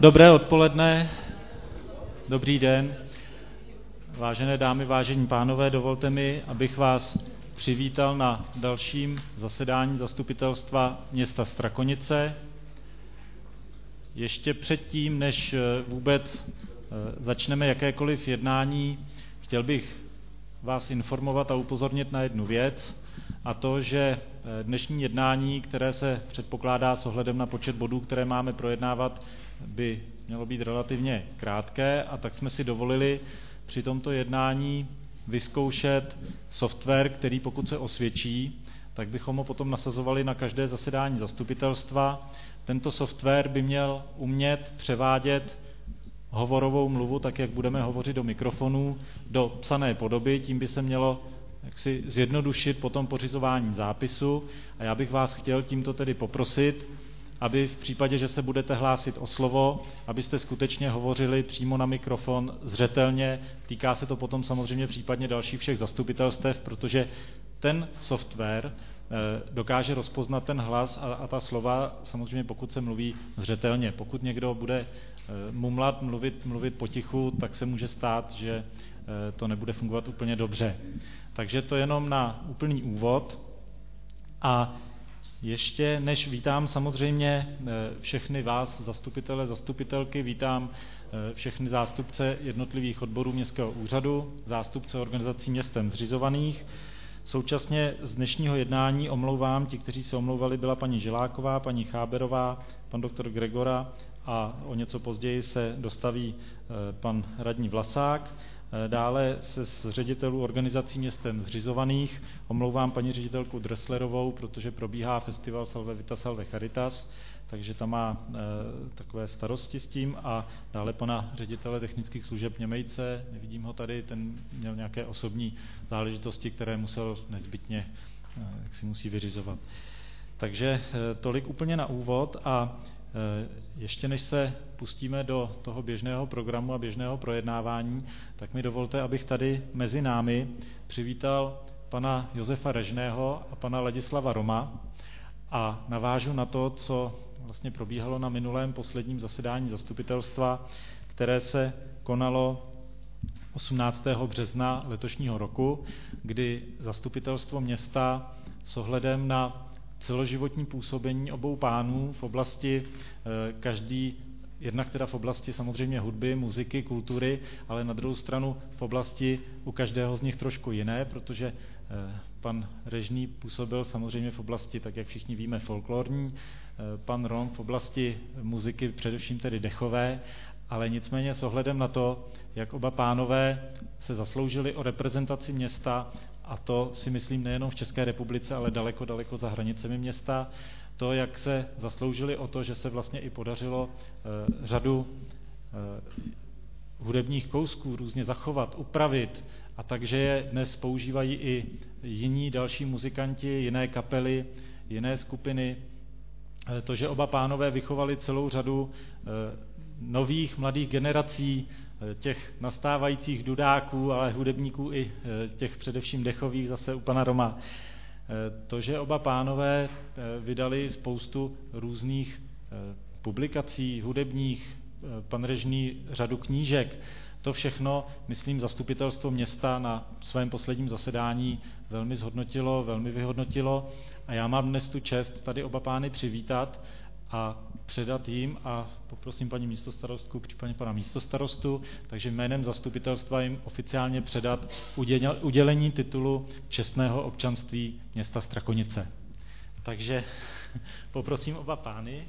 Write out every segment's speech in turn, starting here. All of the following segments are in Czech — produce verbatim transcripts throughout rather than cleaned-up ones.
Dobré odpoledne, dobrý den, vážené dámy, vážení pánové, dovolte mi, abych vás přivítal na dalším zasedání zastupitelstva města Strakonice. Ještě předtím, než vůbec začneme jakékoliv jednání, chtěl bych vás informovat a upozornit na jednu věc, a to, že dnešní jednání, které se předpokládá s ohledem na počet bodů, které máme projednávat, by mělo být relativně krátké, a tak jsme si dovolili při tomto jednání vyzkoušet software, který pokud se osvědčí, tak bychom ho potom nasazovali na každé zasedání zastupitelstva. Tento software by měl umět převádět hovorovou mluvu, tak jak budeme hovořit do mikrofonů, do psané podoby, tím by se mělo jaksi zjednodušit potom pořizování zápisu. A já bych vás chtěl tímto tedy poprosit, aby v případě, že se budete hlásit o slovo, abyste skutečně hovořili přímo na mikrofon, zřetelně. Týká se to potom samozřejmě případně dalších všech zastupitelstev, protože ten software dokáže rozpoznat ten hlas a, a ta slova, samozřejmě pokud se mluví zřetelně. Pokud někdo bude mumlat, mluvit, mluvit potichu, tak se může stát, že to nebude fungovat úplně dobře. Takže to jenom na úplný úvod. A ještě než vítám samozřejmě všechny vás, zastupitele, zastupitelky, vítám všechny zástupce jednotlivých odborů městského úřadu, zástupce organizací městem zřizovaných. Současně z dnešního jednání omlouvám, ti, kteří se omlouvali, byla paní Žiláková, paní Cháberová, pan doktor Gregora a o něco později se dostaví pan radní Vlasák. Dále se z ředitelů organizací městem zřizovaných omlouvám paní ředitelku Dresslerovou, protože probíhá festival Salve Vita Salve Charitas, takže ta má e, takové starosti s tím, a dále pana ředitele technických služeb Němejce, nevidím ho tady, ten měl nějaké osobní záležitosti, které musel nezbytně, e, jak si musí vyřizovat. Takže e, tolik úplně na úvod, a ještě než se pustíme do toho běžného programu a běžného projednávání, tak mi dovolte, abych tady mezi námi přivítal pana Josefa Režného a pana Ladislava Roma a navážu na to, co vlastně probíhalo na minulém posledním zasedání zastupitelstva, které se konalo osmnáctého března letošního roku, kdy zastupitelstvo města s ohledem na celoživotní působení obou pánů v oblasti každý, jednak teda v oblasti samozřejmě hudby, muziky, kultury, ale na druhou stranu v oblasti u každého z nich trošku jiné, protože pan Režný působil samozřejmě v oblasti, tak jak všichni víme, folklorní, pan Rom v oblasti muziky, především tedy dechové, ale nicméně s ohledem na to, jak oba pánové se zasloužili o reprezentaci města, a to si myslím nejenom v České republice, ale daleko, daleko za hranicemi města, to, jak se zasloužili o to, že se vlastně i podařilo e, řadu e, hudebních kousků různě zachovat, upravit, a takže je dnes používají i jiní další muzikanti, jiné kapely, jiné skupiny. E, to, že oba pánové vychovali celou řadu e, nových mladých generací, těch nastávajících dudáků, ale hudebníků i těch především dechových zase u pana Roma. To, že oba pánové vydali spoustu různých publikací hudebních, pan Režný řadu knížek, to všechno, myslím, zastupitelstvo města na svém posledním zasedání velmi zhodnotilo, velmi vyhodnotilo, a já mám dnes tu čest tady oba pány přivítat a předat jim, a poprosím paní místostarostku, případně pana místostarostu, takže jménem zastupitelstva jim oficiálně předat udělení titulu čestného občanství města Strakonice. Takže poprosím oba pány.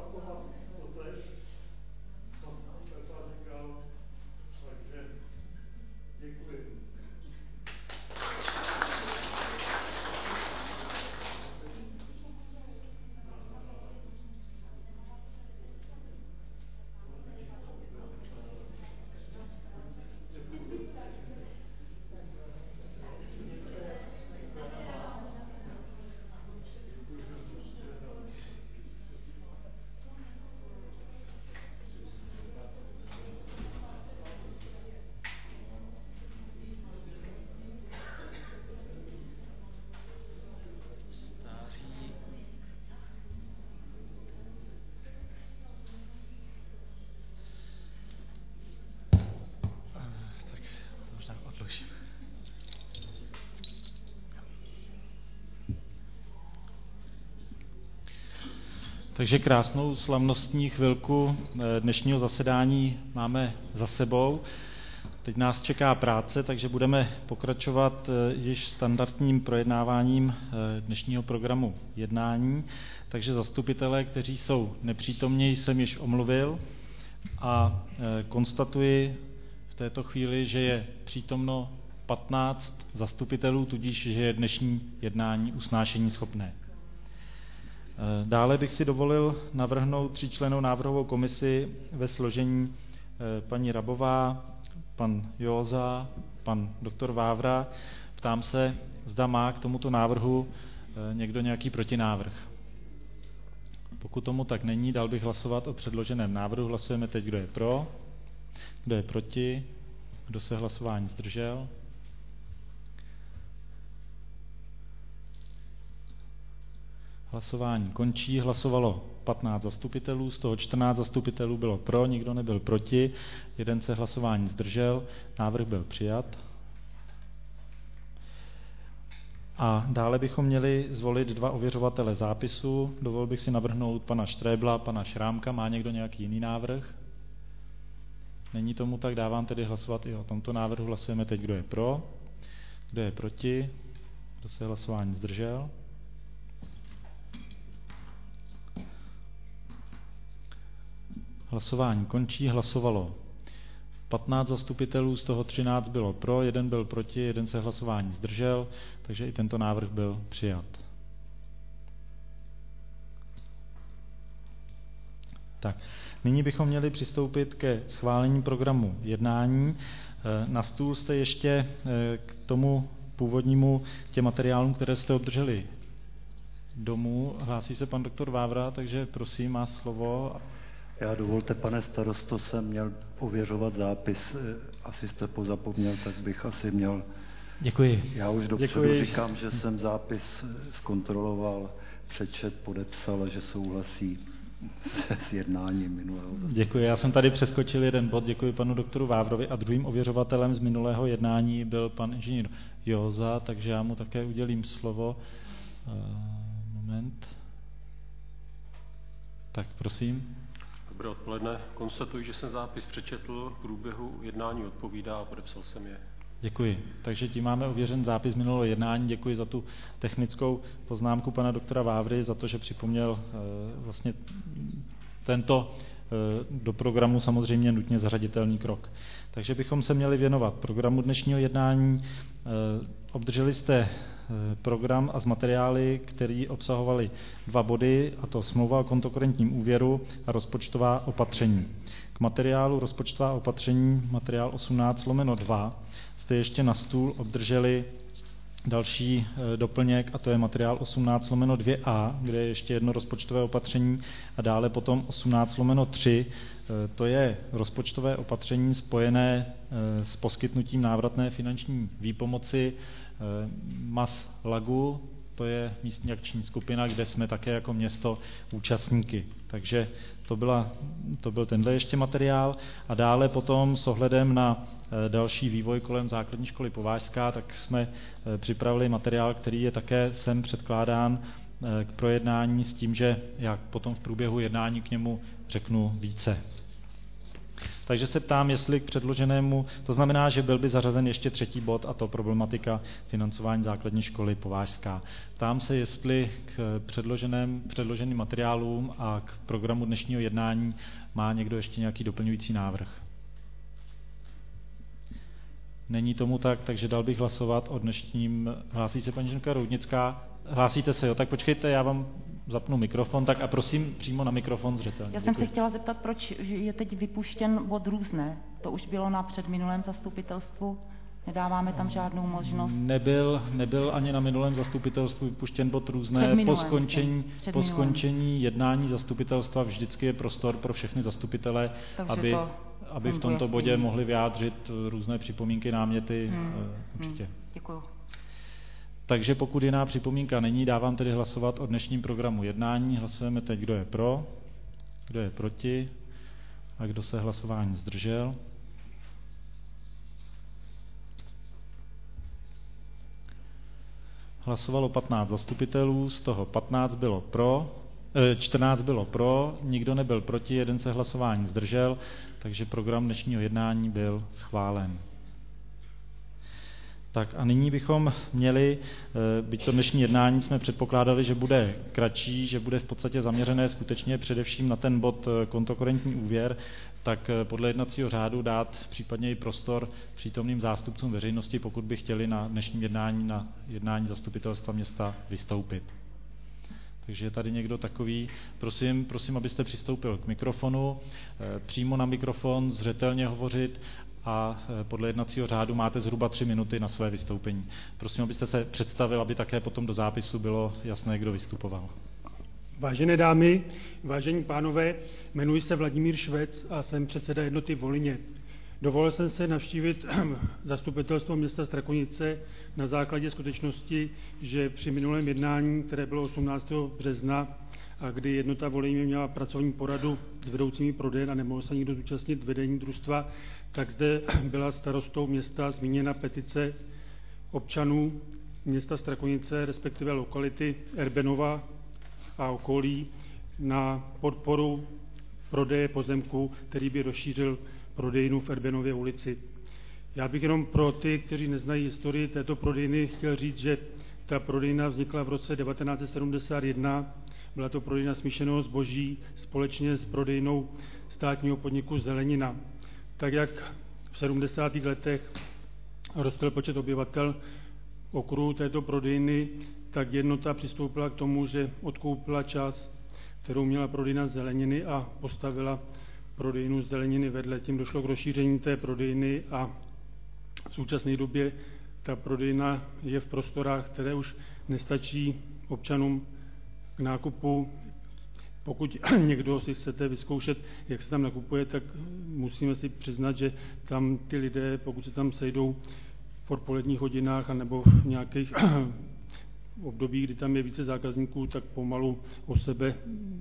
opakovat totéž, co Pepa říkal, takže děkuji. Takže krásnou slavnostní chvilku dnešního zasedání máme za sebou. Teď nás čeká práce, takže budeme pokračovat již standardním projednáváním dnešního programu jednání. Takže zastupitelé, kteří jsou nepřítomní, jsem již omluvil a konstatuji v této chvíli, že je přítomno patnáct zastupitelů, tudíž že je dnešní jednání usnášení schopné. Dále bych si dovolil navrhnout tříčlennou návrhovou komisi ve složení paní Rabová, pan Józa, pan doktor Vávra. Ptám se, zda má k tomuto návrhu někdo nějaký protinávrh. Pokud tomu tak není, dal bych hlasovat o předloženém návrhu. Hlasujeme teď, kdo je pro, kdo je proti, kdo se hlasování zdržel. Hlasování končí, hlasovalo patnáct zastupitelů, z toho čtrnáct zastupitelů bylo pro, nikdo nebyl proti, jeden se hlasování zdržel, návrh byl přijat. A dále bychom měli zvolit dva ověřovatele zápisu. Dovolil bych si navrhnout pana Štrébla, pana Šrámka. Má někdo nějaký jiný návrh? Není tomu tak, dávám tedy hlasovat i o tomto návrhu. Hlasujeme teď, kdo je pro, kdo je proti, kdo se hlasování zdržel. Hlasování končí, hlasovalo patnáct zastupitelů, z toho třináct bylo pro, jeden byl proti, jeden se hlasování zdržel, takže i tento návrh byl přijat. Tak, nyní bychom měli přistoupit ke schválení programu jednání. Na stůl jste ještě k tomu původnímu, k těm materiálům, které jste obdrželi domů. Hlásí se pan doktor Vávra, takže prosím, má slovo. Já dovolte, pane starosto, jsem měl ověřovat zápis, asi jste pozapomněl, tak bych asi měl... Děkuji. Já už dopředu Děkuji. říkám, že jsem zápis zkontroloval, přečet, podepsal a že souhlasí se s jednáním minulého zasedání. Děkuji, já jsem tady přeskočil jeden bod, děkuji panu doktoru Vávrovi a druhým ověřovatelem z minulého jednání byl pan inženýr Józa, takže já mu také udělím slovo. Uh, moment. Tak, prosím. Dobré odpoledne. Konstatuji, že jsem zápis přečetl, v průběhu jednání odpovídá a podepsal jsem je. Děkuji. Takže tím máme ověřen zápis minulého jednání. Děkuji za tu technickou poznámku pana doktora Vávry, za to, že připomněl e, vlastně tento e, do programu samozřejmě nutně zařaditelný krok. Takže bychom se měli věnovat programu dnešního jednání. E, obdrželi jste program a z materiály, které obsahovaly dva body, a to smlouva o kontokorentním úvěru a rozpočtová opatření. K materiálu rozpočtová opatření, materiál osmnáct lomeno dva, jste ještě na stůl obdrželi další doplněk, a to je materiál osmnáct lomeno dva a, kde je ještě jedno rozpočtové opatření, a dále potom osmnáct lomeno tři, to je rozpočtové opatření spojené s poskytnutím návratné finanční výpomoci M A S Lagu, to je místní akční skupina, kde jsme také jako město účastníky. Takže to, byla, to byl tenhle ještě materiál. A dále potom s ohledem na další vývoj kolem základní školy Povážská, tak jsme připravili materiál, který je také sem předkládán k projednání s tím, že já potom v průběhu jednání k němu řeknu více. Takže se ptám, jestli k předloženému, to znamená, že byl by zařazen ještě třetí bod, a to problematika financování základní školy Povážská. Ptám se, jestli k předloženým, předloženým materiálům a k programu dnešního jednání má někdo ještě nějaký doplňující návrh. Není tomu tak, takže dal bych hlasovat o dnešním... Hlásí se paní Ženka Roudnická? Hlásíte se, jo? Tak počkejte, já vám zapnu mikrofon, tak a prosím přímo na mikrofon zřetelně. Já jsem se chtěla zeptat, proč je teď vypuštěn bod různé. To už bylo na předminulém zastupitelstvu? Nedáváme tam žádnou možnost? Nebyl, nebyl ani na minulém zastupitelstvu vypuštěn bod různé. Po skončení, po skončení jednání zastupitelstva vždycky je prostor pro všechny zastupitele, takže aby, aby v tomto bodě mohli vyjádřit různé připomínky, náměty. Hmm. Určitě. Hmm. Děkuju. Takže pokud jiná připomínka není, dávám tedy hlasovat o dnešním programu jednání. Hlasujeme teď, kdo je pro, kdo je proti a kdo se hlasování zdržel. Hlasovalo patnáct zastupitelů, z toho patnáct bylo pro, čtrnáct bylo pro, nikdo nebyl proti, jeden se hlasování zdržel, takže program dnešního jednání byl schválen. Tak a nyní bychom měli, byť to dnešní jednání jsme předpokládali, že bude kratší, že bude v podstatě zaměřené skutečně především na ten bod kontokorentní úvěr, tak podle jednacího řádu dát případně i prostor přítomným zástupcům veřejnosti, pokud by chtěli na dnešním jednání, na jednání zastupitelstva města vystoupit. Takže je tady někdo takový, prosím, prosím, abyste přistoupil k mikrofonu, přímo na mikrofon, zřetelně hovořit a podle jednacího řádu máte zhruba tři minuty na své vystoupení. Prosím, abyste se představil, aby také potom do zápisu bylo jasné, kdo vystupoval. Vážené dámy, vážení pánové, jmenuji se Vladimír Švec a jsem předseda jednoty v Volyně. Dovolil jsem se navštívit zastupitelstvo města Strakonice na základě skutečnosti, že při minulém jednání, které bylo osmnáctého března, a kdy jednota Volyně měla pracovní poradu s vedoucími prodejen a nemohl se nikdo zúčastnit vedení družstva, tak zde byla starostou města zmíněna petice občanů města Strakonice, respektive lokality Erbenova a okolí, na podporu prodeje pozemku, který by rozšířil prodejnu v Erbenově ulici. Já bych jenom pro ty, kteří neznají historii této prodejny, chtěl říct, že ta prodejna vznikla v roce devatenáct set sedmdesát jedna. Byla to prodejna smíšeného zboží společně s prodejnou státního podniku Zelenina. Tak jak v sedmdesátých letech rostl počet obyvatel okruhu této prodejny, tak jednota přistoupila k tomu, že odkoupila část, kterou měla prodejna zeleniny, a postavila prodejnu zeleniny vedle. Tím došlo k rozšíření té prodejny a v současné době ta prodejna je v prostorách, které už nestačí občanům k nákupu. Pokud někdo si chcete vyzkoušet, jak se tam nakupuje, tak musíme si přiznat, že tam ty lidé, pokud se tam sejdou v odpoledních hodinách anebo v nějakých období, kdy tam je více zákazníků, tak pomalu o sebe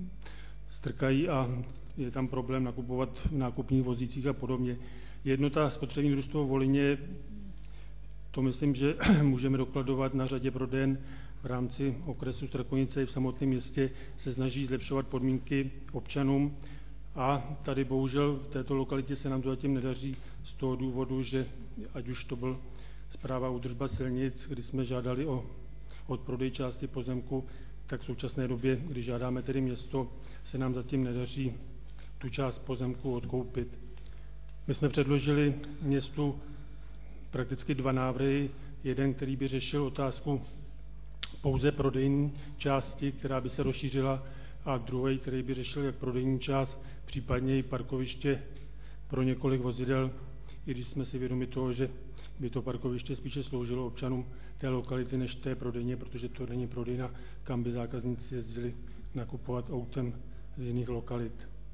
strkají a je tam problém nakupovat v nákupních vozících a podobně. Jednota spotřební družstvo v Volyně, to myslím, že můžeme dokladovat na řadě prodejen v rámci okresu Strakonice i v samotném městě, se snaží zlepšovat podmínky občanům, a tady bohužel v této lokalitě se nám to zatím nedaří z toho důvodu, že ať už to byl správa údržba silnic, kdy jsme žádali o odprodej části pozemku, tak v současné době, když žádáme tedy město, se nám zatím nedaří tu část pozemku odkoupit. My jsme předložili městu prakticky dva návrhy. Jeden, který by řešil otázku pouze prodejní části, která by se rozšířila, a druhý, který by řešil jak prodejní část, případně i parkoviště pro několik vozidel, i když jsme si vědomi toho, že by to parkoviště spíše sloužilo občanům té lokality než té prodejně, protože to není prodejna, kam by zákazníci jezdili nakupovat autem z jiných lokalit.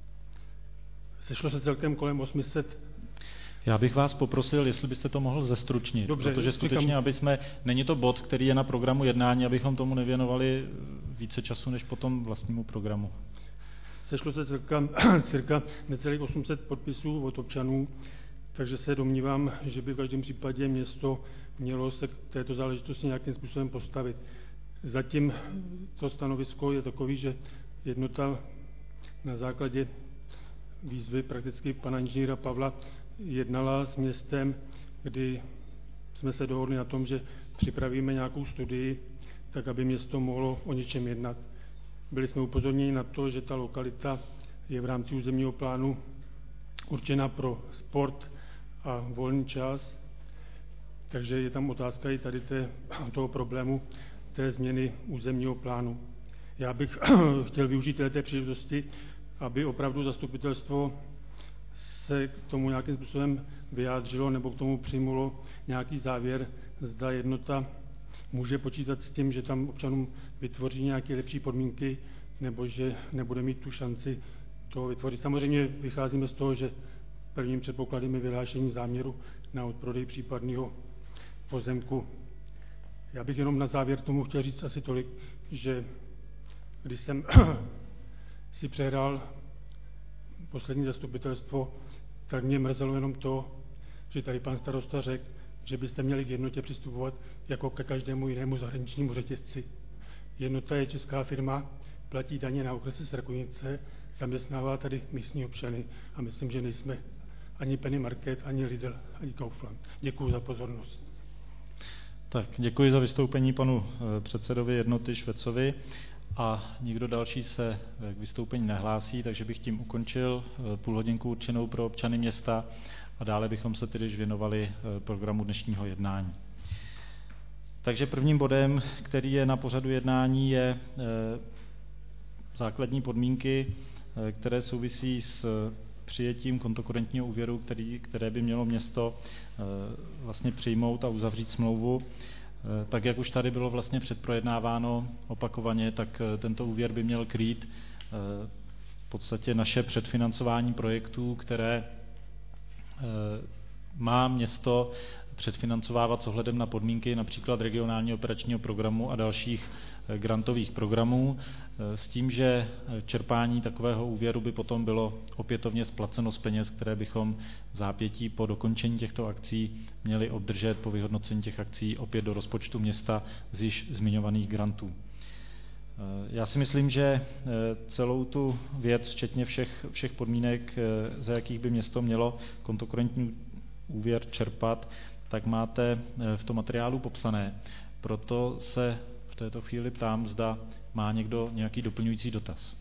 Sešlo se celkem kolem osm set. Já bych vás poprosil, jestli byste to mohl zestručnit, Dobře, protože skutečně, říkám, aby jsme, není to bod, který je na programu jednání, abychom tomu nevěnovali více času než potom vlastnímu programu. Sešlo se cirka, cirka necelých osm set podpisů od občanů, takže se domnívám, že by v každém případě město mělo se k této záležitosti nějakým způsobem postavit. Zatím to stanovisko je takový, že jednota na základě výzvy prakticky pana inženýra Pavla jednala s městem, kdy jsme se dohodli na tom, že připravíme nějakou studii, tak aby město mohlo o něčem jednat. Byli jsme upozorněni na to, že ta lokalita je v rámci územního plánu určena pro sport a volný čas, takže je tam otázka i tady té, toho problému té změny územního plánu. Já bych chtěl využít té příležitosti, aby opravdu zastupitelstvo se k tomu nějakým způsobem vyjádřilo nebo k tomu přijmulo nějaký závěr, zda jednota může počítat s tím, že tam občanům vytvoří nějaké lepší podmínky, nebo že nebude mít tu šanci to vytvořit. Samozřejmě vycházíme z toho, že prvním předpokladem je vyhlášení záměru na odprodej případného pozemku. Já bych jenom na závěr tomu chtěl říct asi tolik, že když jsem si přehrál poslední zastupitelstvo, tak mě mrzelo jenom to, že tady pan starosta řekl, že byste měli k jednotě přistupovat jako ke každému jinému zahraničnímu řetězci. Jednota je česká firma, platí daně na okrese Strakonice, zaměstnává tady místní občany a myslím, že nejsme ani Penny Market, ani Lidl, ani Kaufland. Děkuji za pozornost. Tak, děkuji za vystoupení panu předsedovi jednoty Švecovi a nikdo další se k vystoupení nehlásí, takže bych tím ukončil půlhodinku určenou pro občany města a dále bychom se tedy věnovali programu dnešního jednání. Takže prvním bodem, který je na pořadu jednání, je základní podmínky, které souvisí s přijetím kontokorentního úvěru, který, které by mělo město vlastně přijmout a uzavřít smlouvu. Tak jak už tady bylo vlastně předprojednáváno opakovaně, tak tento úvěr by měl krýt v podstatě naše předfinancování projektů, které má město předfinancovávat s ohledem na podmínky například regionálního operačního programu a dalších grantových programů, s tím, že čerpání takového úvěru by potom bylo opětovně splaceno z peněz, které bychom v zápětí po dokončení těchto akcí měli obdržet po vyhodnocení těch akcí opět do rozpočtu města z již zmiňovaných grantů. Já si myslím, že celou tu věc, včetně všech, všech podmínek, za jakých by město mělo kontokorentní úvěr čerpat, tak máte v tom materiálu popsané. Proto se v této chvíli ptám, zda má někdo nějaký doplňující dotaz.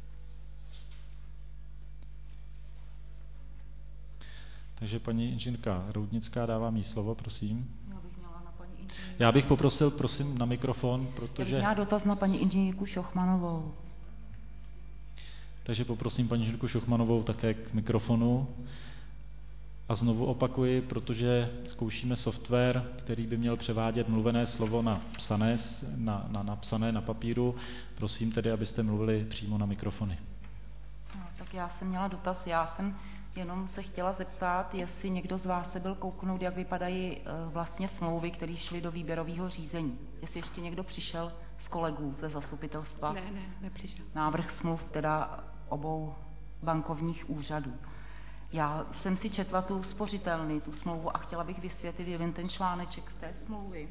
Takže paní inženýrka Roudnická, dávám jí slovo, prosím. Já bych poprosil, prosím, na mikrofon, protože... Já bych měla dotaz na paní inženýrku Šochmanovou. Takže poprosím paní inženýrku Šochmanovou také k mikrofonu. A znovu opakuji, protože zkoušíme software, který by měl převádět mluvené slovo na psané, na, na napsané na papíru. Prosím tedy, abyste mluvili přímo na mikrofony. No, tak já jsem měla dotaz. Já jsem jenom se chtěla zeptat, jestli někdo z vás se byl kouknout, jak vypadají vlastně smlouvy, které šly do výběrového řízení. Jestli ještě někdo přišel z kolegů ze zastupitelstva. Ne, ne, nepřišel. Návrh smluv teda obou bankovních úřadů. Já jsem si četla tu spořitelny, tu smlouvu a chtěla bych vysvětlit jeden ten článeček z té smlouvy.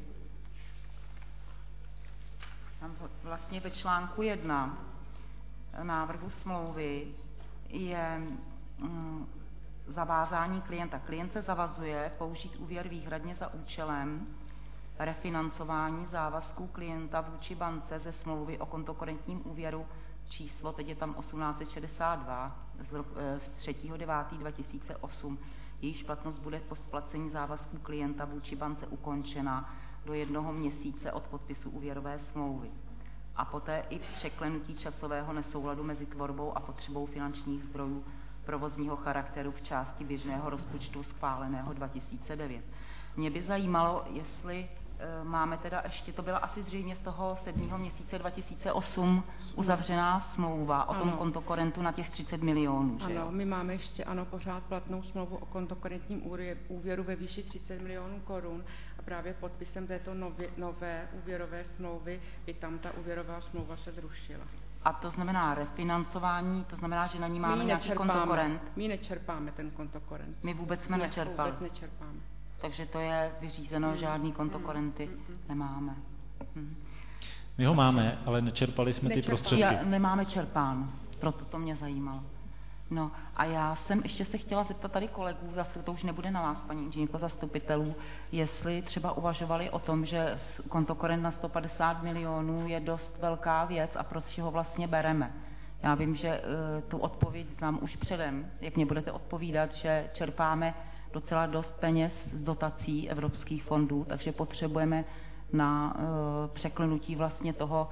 Tam vlastně ve článku jedna návrhu smlouvy je mm, zavázání klienta. Klient se zavazuje použít úvěr výhradně za účelem refinancování závazků klienta vůči bance ze smlouvy o kontokorentním úvěru číslo, teď je tam osmnáct šedesát dva z třetího devátého dva tisíce osm. Jejíž platnost bude po splacení závazků klienta vůči bance ukončena do jednoho měsíce od podpisu úvěrové smlouvy. A poté i překlenutí časového nesouladu mezi tvorbou a potřebou finančních zdrojů provozního charakteru v části běžného rozpočtu schváleného dva tisíce devět. Mě by zajímalo, jestli máme teda ještě, to byla asi zřejmě z toho sedmého měsíce dva tisíce osm uzavřená smlouva o tom ano. kontokorentu na těch třicet milionů. Že ano, jo? My máme ještě ano pořád platnou smlouvu o kontokorentním úvěru ve výši třicet milionů korun a právě podpisem této nově, nové úvěrové smlouvy by tam ta úvěrová smlouva se zrušila. A to znamená refinancování, to znamená, že na ní máme nějaký kontokorent? My nečerpáme ten kontokorent. My vůbec jsme ne, nečerpali. Vůbec nečerpáme. Takže to je vyřízeno, hmm. žádný kontokorenty hmm. Hmm. nemáme. Hmm. My ho máme, ale nečerpali jsme Nečerpáme. ty prostředky. Já, nemáme čerpán, proto to mě zajímalo. No a já jsem ještě se chtěla zeptat tady kolegů, zase to už nebude na vás, paní inženýrko, zastupitelů, jestli třeba uvažovali o tom, že kontokorent na sto padesát milionů je dost velká věc a proč ho vlastně bereme. Já vím, že uh, tu odpověď znám už předem, jak mě budete odpovídat, že čerpáme docela dost peněz z dotací evropských fondů, takže potřebujeme na uh, překlenutí vlastně toho,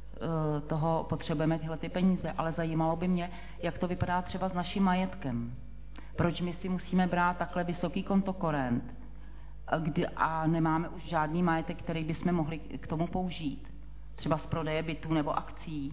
toho potřebujeme tyhle ty peníze, ale zajímalo by mě, jak to vypadá třeba s naším majetkem. Proč my si musíme brát takhle vysoký kontokorent kdy, a nemáme už žádný majetek, který bychom mohli k tomu použít? Třeba z prodeje bytů nebo akcí.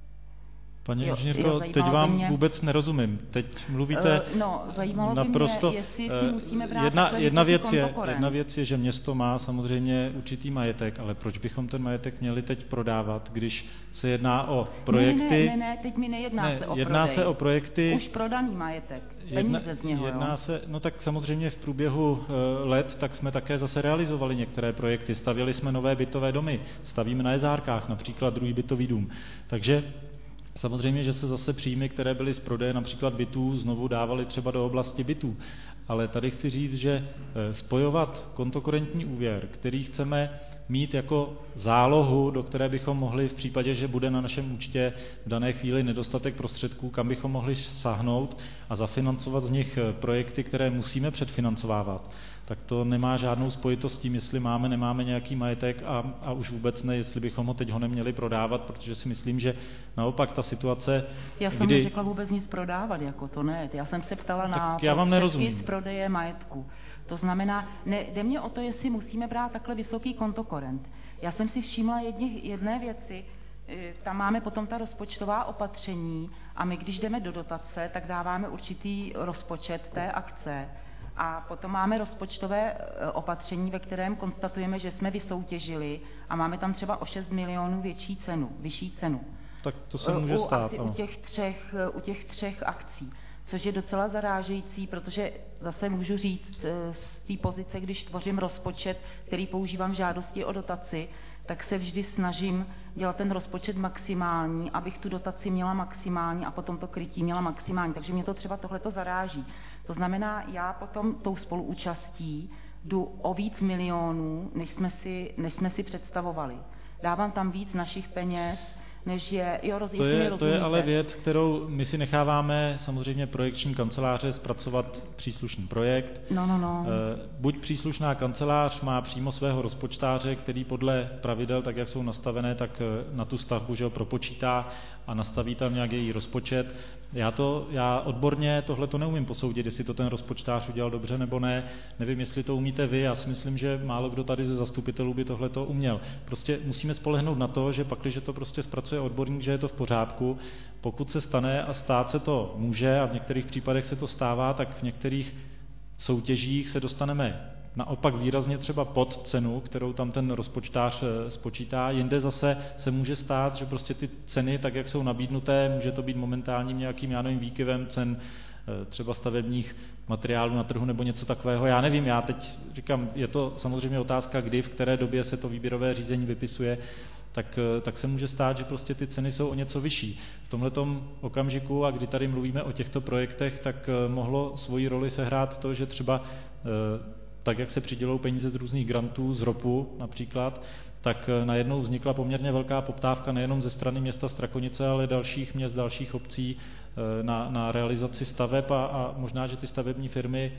Paní inženýrko, teď vám mě, vůbec nerozumím. Teď mluvíte uh, no, zajímalo naprosto... By mě, jestli si musíme brát jedna, jedna, věc je, kontokorent. jedna věc je, že město má samozřejmě určitý majetek, ale proč bychom ten majetek měli teď prodávat, když se jedná o projekty... Ne, ne, ne, ne teď mi nejedná ne, se o jedná prodej. se o projekty... Už prodaný majetek, peníze jedna, z něho. jedná jo. se, no tak samozřejmě v průběhu uh, let tak jsme také zase realizovali některé projekty. Stavěli jsme nové bytové domy, stavíme na Jezárkách, například druhý bytový dům. Takže samozřejmě, že se zase příjmy, které byly z prodeje například bytů, znovu dávaly třeba do oblasti bytů. Ale tady chci říct, že spojovat kontokorentní úvěr, který chceme mít jako zálohu, do které bychom mohli v případě, že bude na našem účtě v dané chvíli nedostatek prostředků, kam bychom mohli sáhnout a zafinancovat z nich projekty, které musíme předfinancovávat, tak to nemá žádnou spojitost s tím, jestli máme, nemáme nějaký majetek a, a už vůbec ne, jestli bychom ho teď ho neměli prodávat, protože si myslím, že naopak ta situace, Já jsem kdy... neřekla vůbec nic prodávat, jako to ne. Já jsem se ptala tak na já vám nerozumím. z prodeje majetku. To znamená, ne, jde mě o to, jestli musíme brát takhle vysoký kontokorent. Já jsem si všimla jedně, jedné věci, tam máme potom ta rozpočtová opatření a my, když jdeme do dotace, tak dáváme určitý rozpočet té akce. A potom máme rozpočtové opatření, ve kterém konstatujeme, že jsme vysoutěžili a máme tam třeba o šest milionů větší cenu, vyšší cenu. Tak to se může u, stát. Akci, u, těch třech, u těch třech akcí, což je docela zarážející, protože zase můžu říct z té pozice, když tvořím rozpočet, který používám v žádosti o dotaci, tak se vždy snažím dělat ten rozpočet maximální, abych tu dotaci měla maximální a potom to krytí měla maximální. Takže mě to třeba tohleto zaráží. To znamená, já potom tou spoluúčastí jdu o víc milionů, než jsme si, než jsme si představovali. Dávám tam víc našich peněz, než je... Jo, roz, to, je to je ale věc, kterou my si necháváme samozřejmě projekční kanceláře zpracovat příslušný projekt. No, no, no. Buď příslušná kancelář má přímo svého rozpočtáře, který podle pravidel, tak jak jsou nastavené, tak na tu stavbu, že ho propočítá a nastaví tam nějak její rozpočet. Já, to, já odborně tohle to neumím posoudit, jestli to ten rozpočtář udělal dobře nebo ne. Nevím, jestli to umíte vy. Já si myslím, že málo kdo tady ze zastupitelů by tohle to uměl. Prostě musíme spolehnout na to, že pakliže to prostě zpracuje odborník, že je to v pořádku. Pokud se stane a stát se to může a v některých případech se to stává, tak v některých soutěžích se dostaneme naopak výrazně třeba pod cenu, kterou tam ten rozpočtář spočítá. Jinde zase se může stát, že prostě ty ceny, tak jak jsou nabídnuté, může to být momentálním nějakým, já nevím, výkyvem cen třeba stavebních materiálů na trhu nebo něco takového. Já nevím, já teď říkám, je to samozřejmě otázka, kdy, v které době se to výběrové řízení vypisuje, tak, tak se může stát, že prostě ty ceny jsou o něco vyšší. V tomhletom okamžiku, a kdy tady mluvíme o těchto projektech, tak mohlo svoji roli sehrát to, že třeba tak, jak se přidělou peníze z různých grantů, z ropu například, tak najednou vznikla poměrně velká poptávka nejenom ze strany města Strakonice, ale dalších měst, dalších obcí na, na realizaci staveb a, a možná, že ty stavební firmy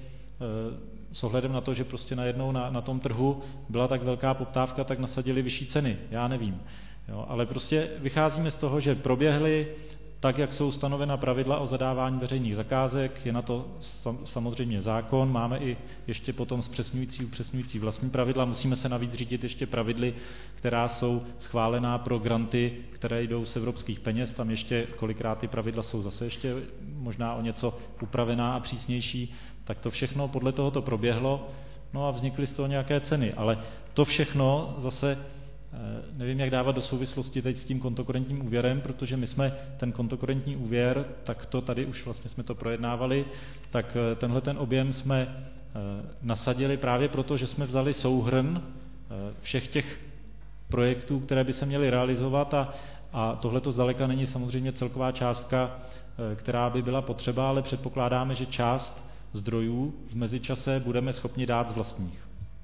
s ohledem na to, že prostě najednou na, na tom trhu byla tak velká poptávka, tak nasadili vyšší ceny. Já nevím. Jo, ale prostě vycházíme z toho, že proběhly tak, jak jsou stanovena pravidla o zadávání veřejných zakázek, je na to samozřejmě zákon, máme i ještě potom zpřesňující, upřesňující vlastní pravidla, musíme se navíc řídit ještě pravidly, která jsou schválená pro granty, které jdou z evropských peněz, tam ještě kolikrát ty pravidla jsou zase ještě možná o něco upravená a přísnější, tak to všechno podle toho to proběhlo, no a vznikly z toho nějaké ceny, ale to všechno zase nevím, jak dávat do souvislosti teď s tím kontokorentním úvěrem, protože my jsme ten kontokorentní úvěr, tak to tady už vlastně jsme to projednávali, tak tenhle ten objem jsme nasadili právě proto, že jsme vzali souhrn všech těch projektů, které by se měly realizovat a, a tohle to zdaleka není samozřejmě celková částka která by byla potřeba, ale předpokládáme, že část zdrojů v mezičase budeme schopni dát z vlastních.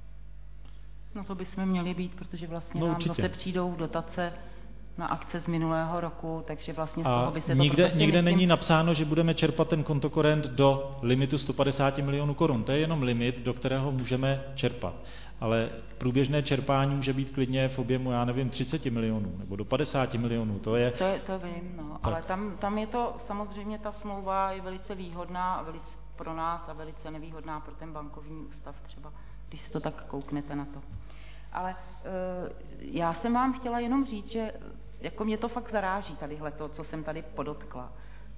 No to bychom měli být, protože vlastně no, nám určitě. zase přijdou dotace na akce z minulého roku, takže vlastně z a toho by se nikde, to prostě nikde myslím... není napsáno, že budeme čerpat ten kontokorent do limitu sto padesát milionů korun. To je jenom limit, do kterého můžeme čerpat. Ale průběžné čerpání může být klidně v objemu, já nevím, třicet milionů nebo do padesát milionů. To je... To, je, to vím, no. Ale tam, tam je to, samozřejmě ta smlouva je velice výhodná a velice pro nás a velice nevýhodná pro ten bankovní ústav třeba, když se to tak kouknete na to. Ale e, já jsem vám chtěla jenom říct, že jako mě to fakt zaráží tadyhle to, co jsem tady podotkla.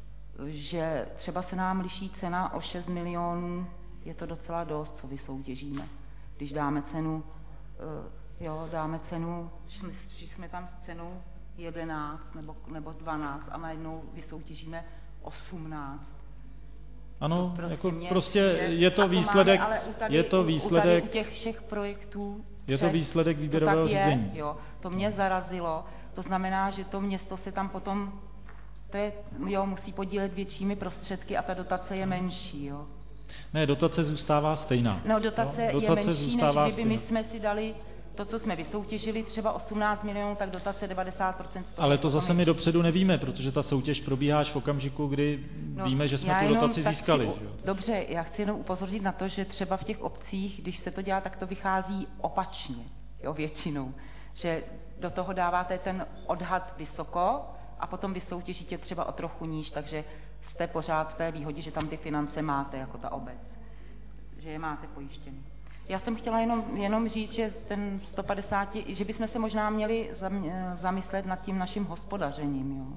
Že třeba se nám liší cena o šest milionů, je to docela dost, co vysoutěžíme. Když dáme cenu, e, jo, dáme cenu, že jsme tam s cenou jedenáct nebo, nebo dvanáct a najednou vysoutěžíme osmnáct. Ano, prostě, jako mě, prostě je, je to výsledek, máme, ale u tady, je to výsledek, u, tady u těch všech projektů je to výsledek výběrového to tak řízení. Je, jo, to mě zarazilo. To znamená, že to město se tam potom, to je, jo, musí podílet většími prostředky a ta dotace je menší, jo. Ne, dotace zůstává stejná. No, dotace, no, dotace je menší, než kdyby stejná. my jsme si dali to, co jsme vysoutěžili, třeba osmnáct milionů, tak dotace devadesát procent z toho. Ale to zase my dopředu nevíme, protože ta soutěž probíhá až v okamžiku, kdy no, víme, že jsme tu dotaci získali. Chci, dobře, já chci jenom upozornit na to, že třeba v těch obcích, když se to dělá, tak to vychází opačně, jo, většinou. Že do toho dáváte ten odhad vysoko a potom vysoutěžíte třeba o trochu níž, takže jste pořád v té výhodě, že tam ty finance máte jako ta obec. Že je máte pojištěný. Já jsem chtěla jenom, jenom říct, že ten sto padesát, že bychom se možná měli zamyslet nad tím naším hospodařením. Jo.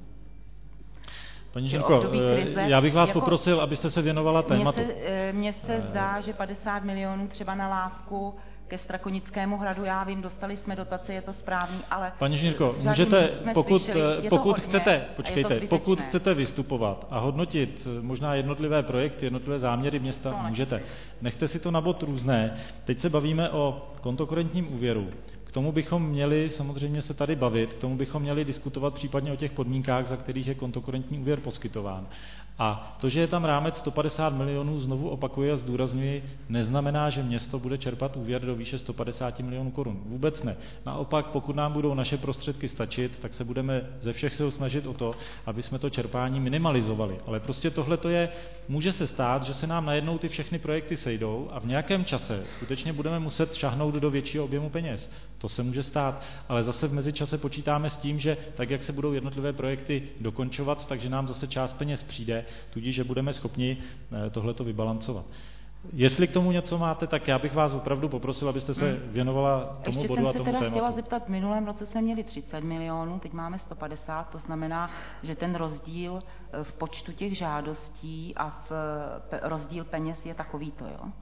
Paní Žilko, já bych vás jako, poprosil, abyste se věnovala tématu. Mně se, mně se zdá, že padesát milionů třeba na lávku ke Strakonickému hradu, já vím, dostali jsme dotace, je to správný, ale... Paní Žilko, můžete, pokud, slyšeli, pokud chcete, počkejte, to pokud chcete vystupovat a hodnotit možná jednotlivé projekty, jednotlivé záměry města, no, můžete. Nechte si to na bod různé. Teď se bavíme o kontokorentním úvěru. K tomu bychom měli samozřejmě se tady bavit, k tomu bychom měli diskutovat případně o těch podmínkách, za kterých je kontokorentní úvěr poskytován. A to, že je tam rámec sto padesát milionů, znovu opakuji a zdůrazňuji, neznamená, že město bude čerpat úvěr do výše sto padesát milionů korun. Vůbec ne. Naopak, pokud nám budou naše prostředky stačit, tak se budeme ze všech sil snažit o to, aby jsme to čerpání minimalizovali. Ale prostě tohle to je, může se stát, že se nám najednou ty všechny projekty sejdou a v nějakém čase skutečně budeme muset šahnout do většího objemu peněz. To se může stát, ale zase v mezičase počítáme s tím, že tak, jak se budou jednotlivé projekty dokončovat, takže nám zase část peněz přijde, tudíž, že budeme schopni tohleto vybalancovat. Jestli k tomu něco máte, tak já bych vás opravdu poprosil, abyste se věnovala tomu Ještě bodu a tomu tématu. Ještě jsem se teda chtěla zeptat, v minulém roce jsme měli třicet milionů, teď máme sto padesát, to znamená, že ten rozdíl v počtu těch žádostí a v rozdíl peněz je takovýto, jo?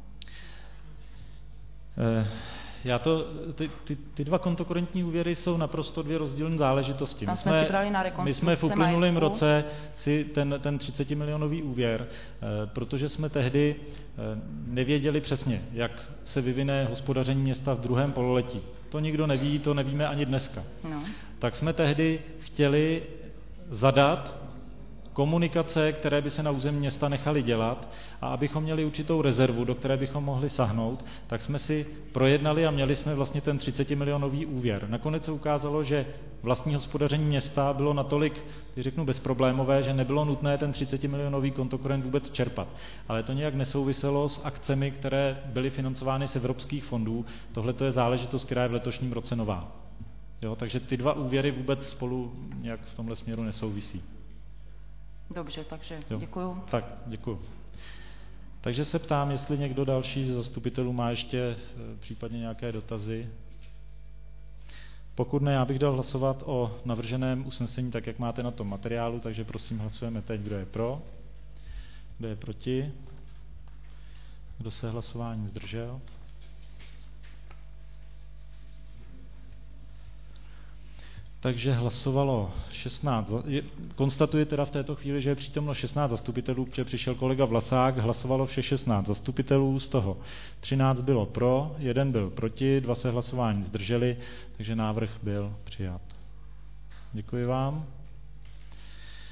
Eh... Já to, ty, ty, ty dva kontokorentní úvěry jsou naprosto dvě rozdílné záležitosti. My jsme, my jsme v uplynulém roce si ten, ten třicet milionový úvěr, eh, protože jsme tehdy eh, nevěděli přesně, jak se vyvine hospodaření města v druhém pololetí. To nikdo neví, to nevíme ani dneska. No. Tak jsme tehdy chtěli zadat komunikace, které by se na území města nechaly dělat a abychom měli určitou rezervu, do které bychom mohli sahnout, tak jsme si projednali a měli jsme vlastně ten třicet milionový úvěr. Nakonec se ukázalo, že vlastní hospodaření města bylo natolik, když řeknu, bezproblémové, že nebylo nutné ten třicet milionový kontokorent vůbec čerpat. Ale to nějak nesouviselo s akcemi, které byly financovány z evropských fondů. Tohle to je záležitost, která je v letošním roce nová. Jo, takže ty dva úvěry vůbec spolu nějak v tomhle směru nesouvisí. Dobře, takže jo. Děkuju. Tak, děkuju. Takže se ptám, jestli někdo další z zastupitelů má ještě případně nějaké dotazy. Pokud ne, já bych dal hlasovat o navrženém usnesení, tak jak máte na tom materiálu, takže prosím hlasujeme teď, kdo je pro, kdo je proti, kdo se hlasování zdržel. Takže hlasovalo šestnáct, konstatuji teda v této chvíli, že je přítomno šestnáct zastupitelů, protože přišel kolega Vlasák, hlasovalo vše šestnáct zastupitelů, z toho třináct bylo pro, jeden byl proti, dva se hlasování zdrželi, takže návrh byl přijat. Děkuji vám.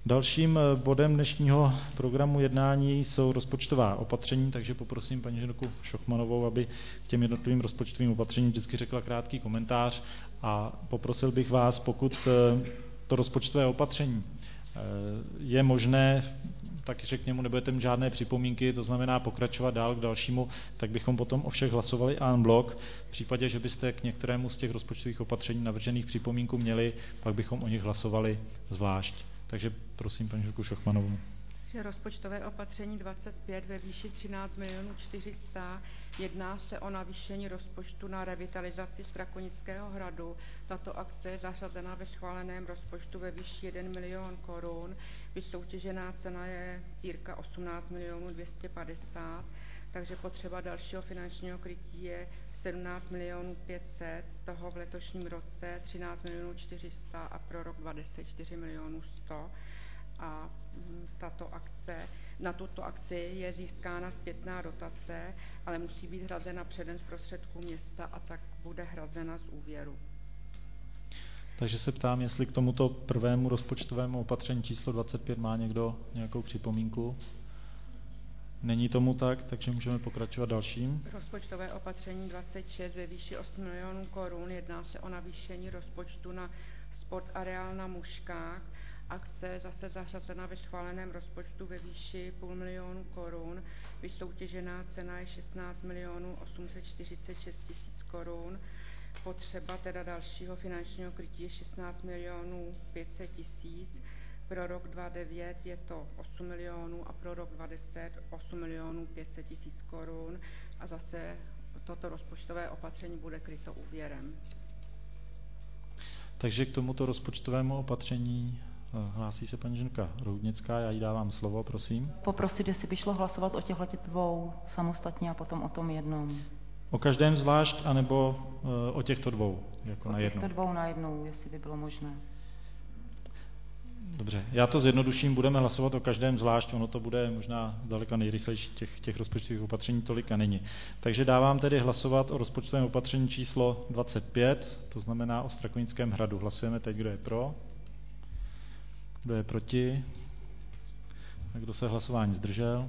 Dalším bodem dnešního programu jednání jsou rozpočtová opatření, takže poprosím paní ředitelku Šochmanovou, aby k těm jednotlivým rozpočtovým opatřením vždycky řekla krátký komentář a poprosil bych vás, pokud to rozpočtové opatření je možné, tak že k němu nebudete mít žádné připomínky, to znamená pokračovat dál k dalšímu, tak bychom potom o všech hlasovali en bloc. V případě, že byste k některému z těch rozpočtových opatření navržených připomínku měli, pak bychom o nich hlasovali zvlášť. Takže prosím paní ředitelku Šochmanovou. Rozpočtové opatření dvacet pět ve výši třináct milionů čtyři sta. Jedná se o navýšení rozpočtu na revitalizaci Strakonického hradu. Tato akce je zařazena ve schváleném rozpočtu ve výši jeden milion korun. Vysoutěžená cena je cca osmnáct milionů dvě stě padesát, takže potřeba dalšího finančního krytí je sedmnáct milionů pět set, z toho v letošním roce třináct milionů čtyři sta a pro rok dva tisíce dvacet čtyři milionů sto. A tato akce, na tuto akci je získána zpětná dotace, ale musí být hrazena předem z prostředků města a tak bude hrazena z úvěru. Takže se ptám, jestli k tomuto prvému rozpočtovému opatření číslo dvacet pět má někdo nějakou připomínku. Není tomu tak, takže můžeme pokračovat dalším. Rozpočtové opatření dvacet šest ve výši osm milionů korun. Jedná se o navýšení rozpočtu na sport areál na Muškách. Akce je zase zařazena ve schváleném rozpočtu ve výši půl milionu korun. Vysoutěžená cena je šestnáct milionů osm set čtyřicet šest tisíc korun. Potřeba teda dalšího finančního krytí je šestnáct milionů pět set tisíc. Pro rok dva tisíce devět je to osm milionů a pro rok dva tisíce deset osm milionů pět set tisíc korun. A zase toto rozpočtové opatření bude kryto úvěrem. Takže k tomuto rozpočtovému opatření hlásí se paní ženka Roudnická, já jí dávám slovo, prosím. Poprosit, jestli by šlo hlasovat o těchto dvou samostatně a potom o tom jednom. O každém zvlášť, anebo uh, o těchto dvou, jako o na jednou? O těchto dvou na jednou, jestli by bylo možné. Dobře, já to zjednoduším, budeme hlasovat o každém zvlášť, ono to bude možná daleka nejrychlejší, těch, těch rozpočtových opatření tolika není. Takže dávám tedy hlasovat o rozpočtovém opatření číslo dvacet pět, to znamená o Strakonickém hradu. Hlasujeme teď, kdo je pro, kdo je proti, a kdo se hlasování zdržel.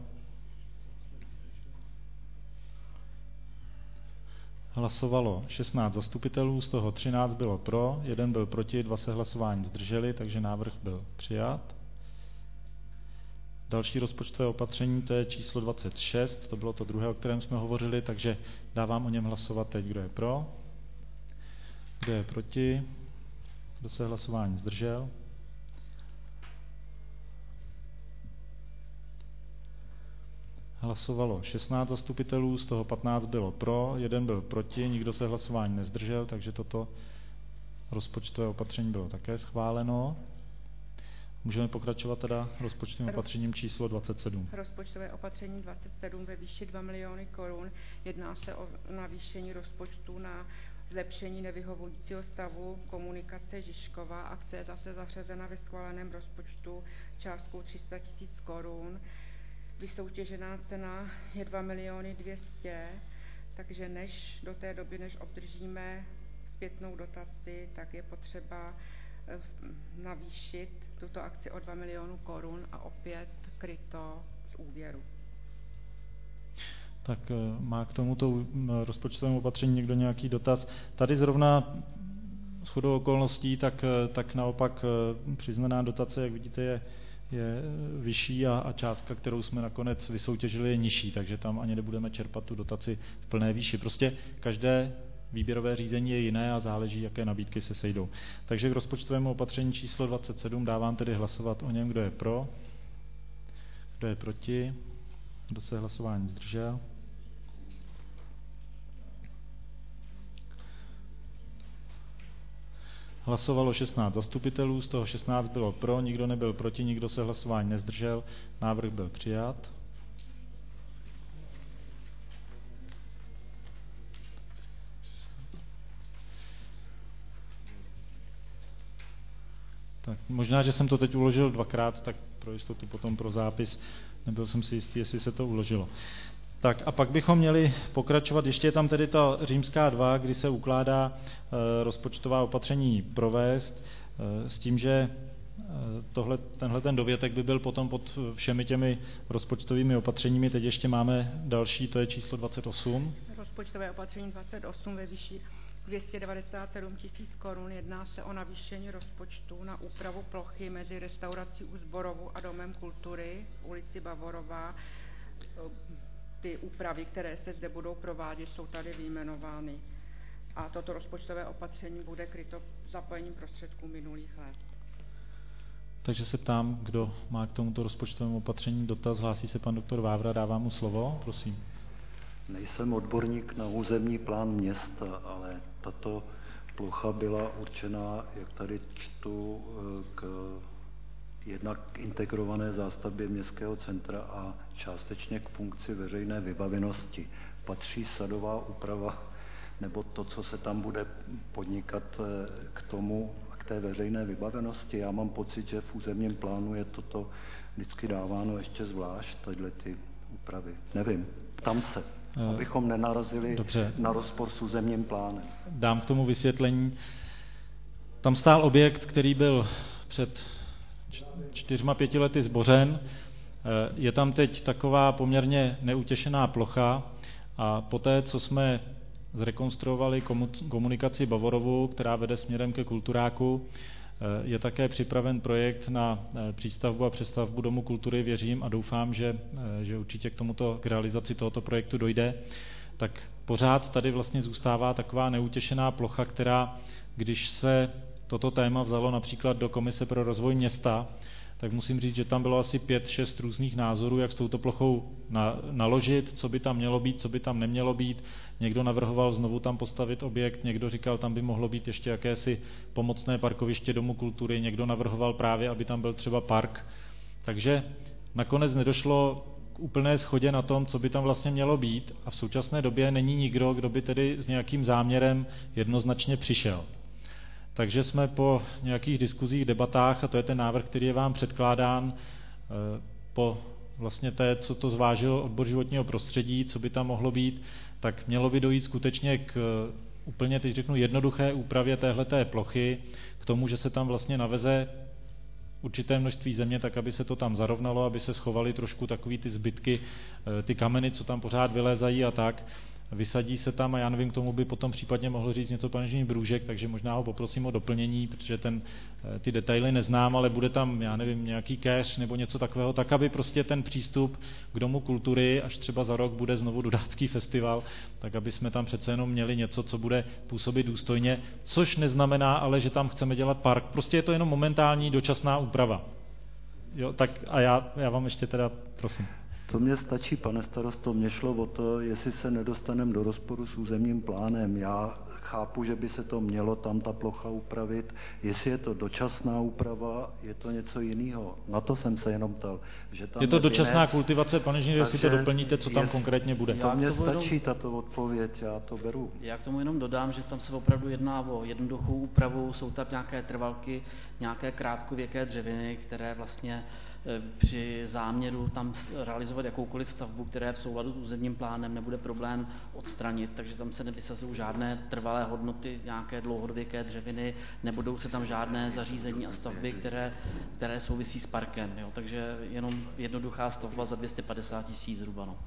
Hlasovalo šestnáct zastupitelů, z toho třináct bylo pro, jeden byl proti, dva se hlasování zdrželi, takže návrh byl přijat. Další rozpočtové opatření, to je číslo dvacet šest, to bylo to druhé, o kterém jsme hovořili, takže dávám o něm hlasovat teď, kdo je pro, kdo je proti, kdo se hlasování zdržel. Hlasovalo šestnáct zastupitelů, z toho patnáct bylo pro, jeden byl proti, nikdo se hlasování nezdržel, takže toto rozpočtové opatření bylo také schváleno. Můžeme pokračovat teda rozpočtovým opatřením číslo dvacet sedm. Rozpočtové opatření dvacet sedm ve výši dva miliony korun. Jedná se o navýšení rozpočtu na zlepšení nevyhovujícího stavu komunikace Žižkova. Akce je zase zařazena ve schváleném rozpočtu částkou tři sta tisíc korun. Vysoutěžená cena je dva miliony dvě stě, takže než do té doby, než obdržíme zpětnou dotaci, tak je potřeba navýšit tuto akci o dva miliony korun a opět kryto z úvěru. Tak má k tomuto rozpočtovému opatření někdo nějaký dotaz? Tady zrovna shodou okolností, tak, tak naopak přiznaná dotace, jak vidíte, je je vyšší a, a částka, kterou jsme nakonec vysoutěžili, je nižší, takže tam ani nebudeme čerpat tu dotaci v plné výši. Prostě každé výběrové řízení je jiné a záleží, jaké nabídky se sejdou. Takže k rozpočtovému opatření číslo dvacet sedm dávám tedy hlasovat o něm, kdo je pro, kdo je proti, kdo se hlasování zdržel. Hlasovalo šestnáct zastupitelů, z toho šestnáct bylo pro, nikdo nebyl proti, nikdo se hlasování nezdržel, návrh byl přijat. Tak možná, že jsem to teď uložil dvakrát, tak pro jistotu potom pro zápis, nebyl jsem si jistý, jestli se to uložilo. Tak a pak bychom měli pokračovat, ještě je tam tedy ta římská dva, kdy se ukládá e, rozpočtová opatření provést, e, s tím, že tohle, tenhle ten dovětek by byl potom pod všemi těmi rozpočtovými opatřeními. Teď ještě máme další, to je číslo dvacet osm. Rozpočtové opatření dvacet osm ve výši dvě stě devadesát sedm tisíc korun. Jedná se o navýšení rozpočtu na úpravu plochy mezi restaurací u Zborovu a Domem kultury v ulici Bavorová. Ty úpravy, které se zde budou provádět, jsou tady vyjmenovány. A toto rozpočtové opatření bude kryto zapojením prostředků minulých let. Takže se ptám, kdo má k tomuto rozpočtovému opatření dotaz. Hlásí se pan doktor Vávra, dávám mu slovo, prosím. Nejsem odborník na územní plán města, ale tato plocha byla určená, jak tady čtu, k jednak k integrované zástavbě městského centra a částečně k funkci veřejné vybavenosti. Patří sadová úprava nebo to, co se tam bude podnikat k tomu, k té veřejné vybavenosti? Já mám pocit, že v územním plánu je toto vždycky dáváno ještě zvlášť, tadyhle ty úpravy. Nevím, ptám se, abychom nenarazili Dobře. na rozpor s územním plánem. Dám k tomu vysvětlení. Tam stál objekt, který byl před čtyřma, pěti lety zbořen. Je tam teď taková poměrně neutěšená plocha a poté, co jsme zrekonstruovali komunikaci Bavorovu, která vede směrem ke Kulturáku, je také připraven projekt na přístavbu a přestavbu Domu kultury. Věřím a doufám, že, že určitě k tomuto, k realizaci tohoto projektu dojde. Tak pořád tady vlastně zůstává taková neutěšená plocha, která, když se toto téma vzalo například do Komise pro rozvoj města, tak musím říct, že tam bylo asi pět, šest různých názorů, jak s touto plochou na, naložit, co by tam mělo být, co by tam nemělo být. Někdo navrhoval znovu tam postavit objekt, někdo říkal, tam by mohlo být ještě jakési pomocné parkoviště Domu kultury, někdo navrhoval právě, aby tam byl třeba park. Takže nakonec nedošlo k úplné shodě na tom, co by tam vlastně mělo být a v současné době není nikdo, kdo by tedy s nějakým záměrem jednoznačně přišel. Takže jsme po nějakých diskuzích, debatách, a to je ten návrh, který je vám předkládán, po vlastně té, co to zvážil odbor životního prostředí, co by tam mohlo být, tak mělo by dojít skutečně k úplně, teď řeknu, jednoduché úpravě téhleté plochy, k tomu, že se tam vlastně naveze určité množství země, tak aby se to tam zarovnalo, aby se schovaly trošku takový ty zbytky, ty kameny, co tam pořád vylézají a tak. Vysadí se tam a já nevím, k tomu by potom případně mohl říct něco pan inženýr Brůžek, takže možná ho poprosím o doplnění, protože ten, ty detaily neznám, ale bude tam, já nevím, nějaký cache nebo něco takového, tak aby prostě ten přístup k Domu kultury, až třeba za rok bude znovu Dudácký festival, tak aby jsme tam přece jenom měli něco, co bude působit důstojně, což neznamená ale, že tam chceme dělat park. Prostě je to jenom momentální dočasná úprava. Jo, tak a já, já vám ještě teda, prosím. To mně stačí, pane starosto, mně šlo o to, jestli se nedostaneme do rozporu s územním plánem. Já chápu, že by se to mělo tam ta plocha upravit. Jestli je to dočasná úprava, je to něco jiného. Na to jsem se jenom ptal. Že tam je to je dočasná věnec, kultivace, pane inženýr, jestli to doplníte, co tam jest, konkrétně bude. To mně stačí, jenom, tato odpověď, já to beru. Já k tomu jenom dodám, že tam se opravdu jedná o jednoduchou úpravu, jsou tam nějaké trvalky, nějaké krátkověké dřeviny, které vlastně při záměru tam realizovat jakoukoliv stavbu, která je v souladu s územním plánem, nebude problém odstranit, takže tam se nevysazují žádné trvalé hodnoty, nějaké dlouhověké dřeviny, nebudou se tam žádné zařízení a stavby, které, které souvisí s parkem. Jo. Takže jenom jednoduchá stavba za dvě stě padesát tisíc zhruba. No.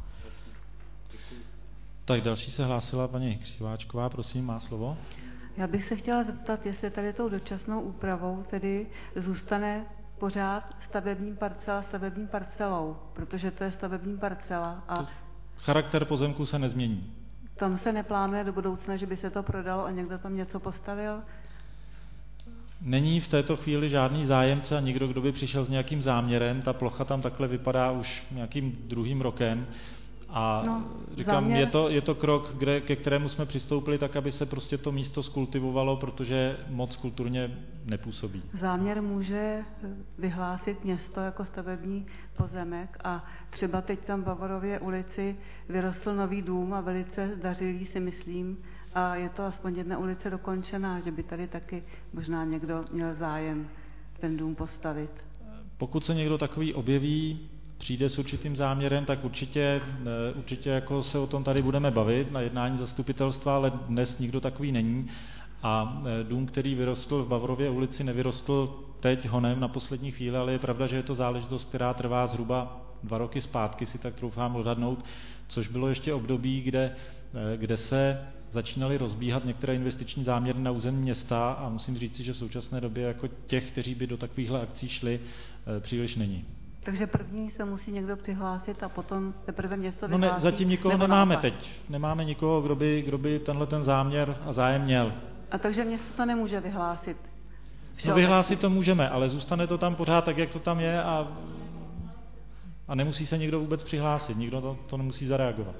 Tak další se hlásila paní Křiváčková, prosím, má slovo. Já bych se chtěla zeptat, jestli tady tou dočasnou úpravou tedy zůstane pořád stavební parcela stavební parcelou, protože to je stavební parcela. A charakter pozemku se nezmění. Tam se neplánuje do budoucna, že by se to prodalo a někdo tam něco postavil? Není v této chvíli žádný zájemce a nikdo, kdo by přišel s nějakým záměrem. Ta plocha tam takhle vypadá už nějakým druhým rokem. A no, říkám, záměr... je to, je to krok, kde, ke kterému jsme přistoupili tak, aby se prostě to místo skultivovalo, protože moc kulturně nepůsobí. Záměr může vyhlásit město jako stavební pozemek a třeba teď tam v Bavorově ulici vyrostl nový dům a velice dařilý, si myslím, a je to aspoň jedna ulice dokončená, že by tady taky možná někdo měl zájem ten dům postavit. Pokud se někdo takový objeví, přijde s určitým záměrem, tak určitě, určitě jako se o tom tady budeme bavit na jednání zastupitelstva, ale dnes nikdo takový není. A dům, který vyrostl v Bavorově ulici, nevyrostl teď honem na poslední chvíli, ale je pravda, že je to záležitost, která trvá zhruba dva roky zpátky, si tak troufám odhadnout, což bylo ještě období, kde, kde se začínaly rozbíhat některé investiční záměry na území města a musím říct, že v současné době jako těch, kteří by do takovýchhle akcí šli, příliš není. Takže první se musí někdo přihlásit a potom teprve město vyhlásí? No ne, zatím nikoho nemáme naopak. Teď. Nemáme nikoho, kdo by, kdo by tenhle ten záměr a zájem měl. A takže město se nemůže vyhlásit? No vyhlásit to můžeme, ale zůstane to tam pořád tak, jak to tam je a, a nemusí se nikdo vůbec přihlásit, nikdo to, to nemusí zareagovat.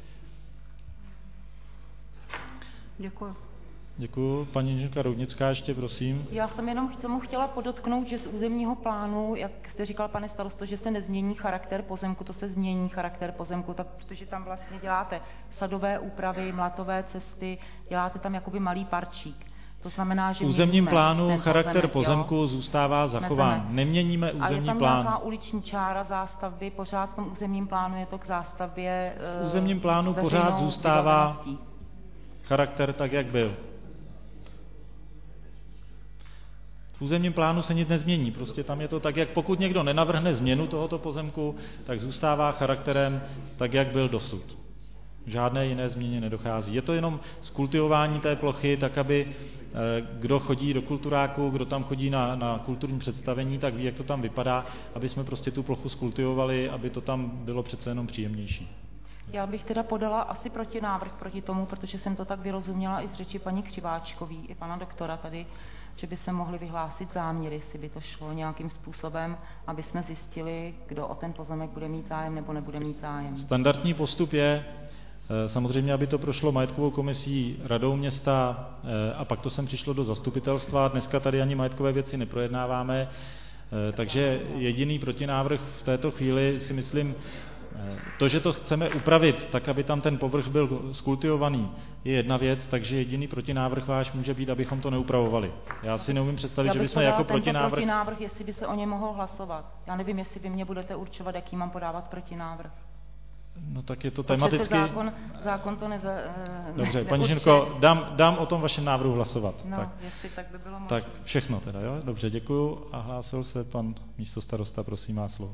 Děkuji. Děkuji. Paní inženýrka Roudnická ještě, prosím. Já jsem jenom k tomu chtěla podotknout, že z územního plánu, jak jste říkal, pane starosto, že se nezmění charakter pozemku, to se změní charakter pozemku, tak protože tam vlastně děláte sadové úpravy, mlatové cesty, děláte tam jakoby malý parčík. To znamená, že v územním plánu charakter pozemek, pozemku jo? zůstává zachován. Nezeme. Neměníme územní plán. A je tam plán. Nějaká uliční čára zástavby, pořád v tom územním plánu je to k zástavbě. V územním plánu pořád zůstává charakter tak, jak byl. V územním plánu se nic nezmění, prostě tam je to tak, jak pokud někdo nenavrhne změnu tohoto pozemku, tak zůstává charakterem tak, jak byl dosud. Žádné jiné změně nedochází. Je to jenom zkultivování té plochy, tak aby kdo chodí do kulturáku, kdo tam chodí na, na kulturní představení, tak ví, jak to tam vypadá, aby jsme prostě tu plochu zkultivovali, aby to tam bylo přece jenom příjemnější. Já bych teda podala asi protinávrh proti tomu, protože jsem to tak vyrozuměla i z řeči paní Křiváčkový, i pana doktora tady, že by se mohli vyhlásit záměry, jestli by to šlo nějakým způsobem, aby jsme zjistili, kdo o ten pozemek bude mít zájem nebo nebude mít zájem. Standardní postup je samozřejmě, aby to prošlo majetkovou komisí radou města a pak to sem přišlo do zastupitelstva. Dneska tady ani majetkové věci neprojednáváme, takže jediný protinávrh v této chvíli si myslím, to, že to chceme upravit tak, aby tam ten povrch byl skultivovaný, je jedna věc, takže jediný protinávrh váš může být, abychom to neupravovali. Já si neumím představit, že bychom jako protinávrh... protinávrh, jestli by se o ně mohl hlasovat. Já nevím, jestli vy mě budete určovat, jaký mám podávat protinávrh. No tak je to tematicky... Zákon, zákon to neza... Dobře, paní Žinko, dám, dám o tom vašem návrhu hlasovat. No, tak. jestli tak by bylo možné. Tak všechno teda, jo? Dobře, děkuju. A hlásil se pan místostarosta, prosím, má slovo.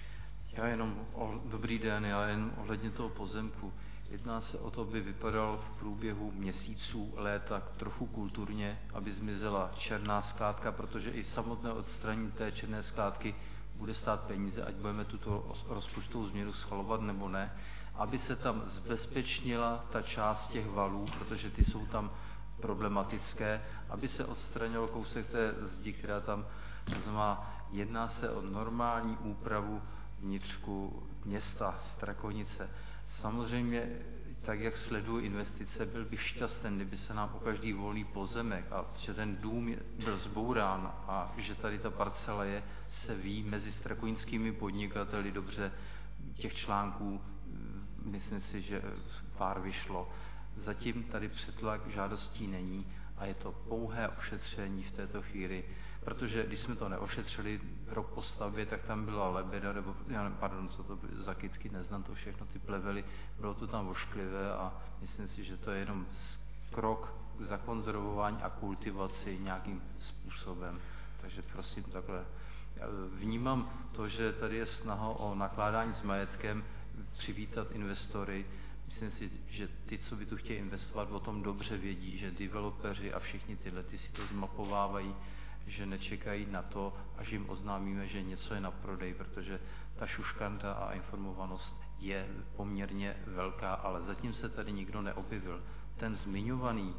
Já jenom, o, dobrý den, já jen ohledně toho pozemku. Jedná se o to, aby vypadal v průběhu měsíců, léta trochu kulturně, aby zmizela černá skládka, protože i samotné odstranění té černé skládky bude stát peníze, ať budeme tuto rozpočtovou změnu schvalovat nebo ne, aby se tam zbezpečnila ta část těch valů, protože ty jsou tam problematické, aby se odstranil kousek té zdi, která tam, to znamená, jedná se o normální úpravu vnitřku města Strakonice. Samozřejmě, tak jak sleduji investice, byl bych šťastný, kdyby se nám o každý volný pozemek a že ten dům byl zbourán a že tady ta parcela je, se ví mezi strakonickými podnikateli dobře, těch článků, myslím si, že pár vyšlo. Zatím tady přetlak žádostí není a je to pouhé ošetření v této chvíli, protože když jsme to neošetřili rok po stavbě, tak tam byla lebeda, nebo, já ne, pardon, co to byly za kytky, neznám to všechno, ty plevely, bylo to tam ošklivé a myslím si, že to je jenom krok k zakonzervování a kultivaci nějakým způsobem. Takže prosím takhle. Já vnímám to, že tady je snaha o nakládání s majetkem, přivítat investory. Myslím si, že ty, co by tu chtějí investovat, o tom dobře vědí, že developeři a všichni tyhle ty si to zmapovávají, že nečekají na to, až jim oznámíme, že něco je na prodej, protože ta šuškanda a informovanost je poměrně velká, ale zatím se tady nikdo neobjevil. Ten zmiňovaný,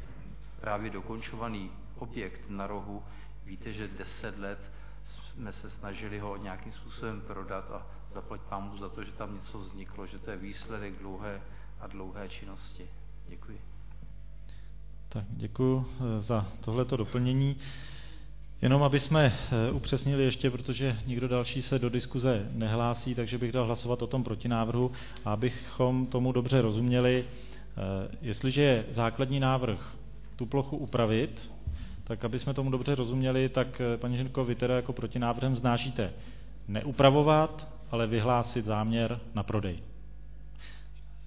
právě dokončovaný objekt na rohu, víte, že deset let jsme se snažili ho nějakým způsobem prodat a zaplať pámu za to, že tam něco vzniklo, že to je výsledek dlouhé a dlouhé činnosti. Děkuji. Tak děkuji za tohleto doplnění. Jenom aby jsme upřesnili ještě, protože nikdo další se do diskuze nehlásí, takže bych dal hlasovat o tom protinávrhu a abychom tomu dobře rozuměli, jestliže je základní návrh tu plochu upravit, tak aby jsme tomu dobře rozuměli, tak paní Žinko, vy teda jako protinávrhem vznášíte neupravovat, ale vyhlásit záměr na prodej.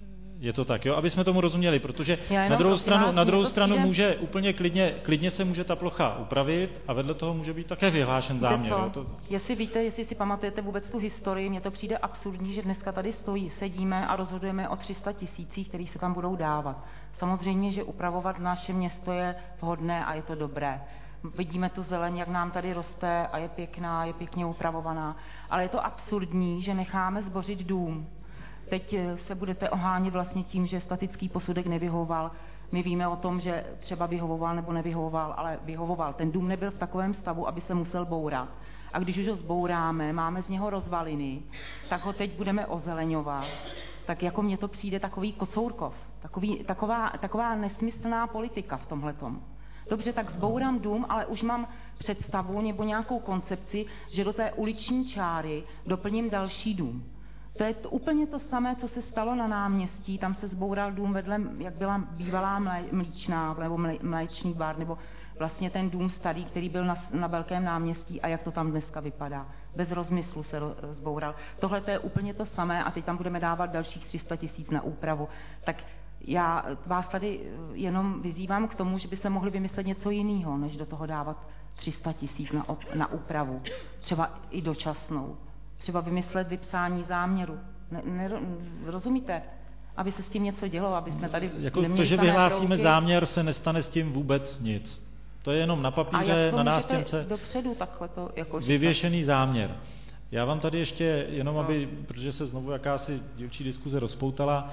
Je to tak, jo, aby jsme tomu rozuměli, protože Já na druhou stranu, vás, na druhou stranu přijde... může úplně klidně, klidně se může ta plocha upravit a vedle toho může být také vyhlášen záměr. Jo, to... Jestli víte, jestli si pamatujete vůbec tu historii, mně to přijde absurdní, že dneska tady stojí, sedíme a rozhodujeme o tři sta tisících, který se tam budou dávat. Samozřejmě, že upravovat naše město je vhodné a je to dobré. Vidíme tu zeleň, jak nám tady roste a je pěkná, je pěkně upravovaná, ale je to absurdní, že necháme zbořit dům. Teď se budete ohánět vlastně tím, že statický posudek nevyhovoval. My víme o tom, že třeba vyhovoval nebo nevyhovoval, ale vyhovoval. Ten dům nebyl v takovém stavu, aby se musel bourat. A když už ho zbouráme, máme z něho rozvaliny, tak ho teď budeme ozeleňovat. Tak jako mně to přijde takový Kocourkov, takový, taková, taková nesmyslná politika v tomhletom. Dobře, tak zbourám dům, ale už mám představu nebo nějakou koncepci, že do té uliční čáry doplním další dům. To je to, úplně to samé, co se stalo na náměstí. Tam se zboural dům vedle, jak byla bývalá mlíčná, nebo mléčný bar, nebo vlastně ten dům starý, který byl na, na Velkém náměstí a jak to tam dneska vypadá. Bez rozmyslu se ro, zboural. Tohle to je úplně to samé a teď tam budeme dávat dalších tři sta tisíc na úpravu. Tak já vás tady jenom vyzývám k tomu, že by se mohli vymyslet něco jiného, než do toho dávat tři sta tisíc na, na úpravu. Třeba i dočasnou. Třeba vymyslet vypsání záměru. Ne, ne, rozumíte? Aby se s tím něco dělo, aby jsme tady jako to, že vyhlásíme brouky. Záměr, se nestane s tím vůbec nic. To je jenom na papíře, na nástěnce dopředu takhle to jako vyvěšený říkat. Záměr. Já vám tady ještě, jenom aby, protože se znovu jakási dílčí diskuze rozpoutala,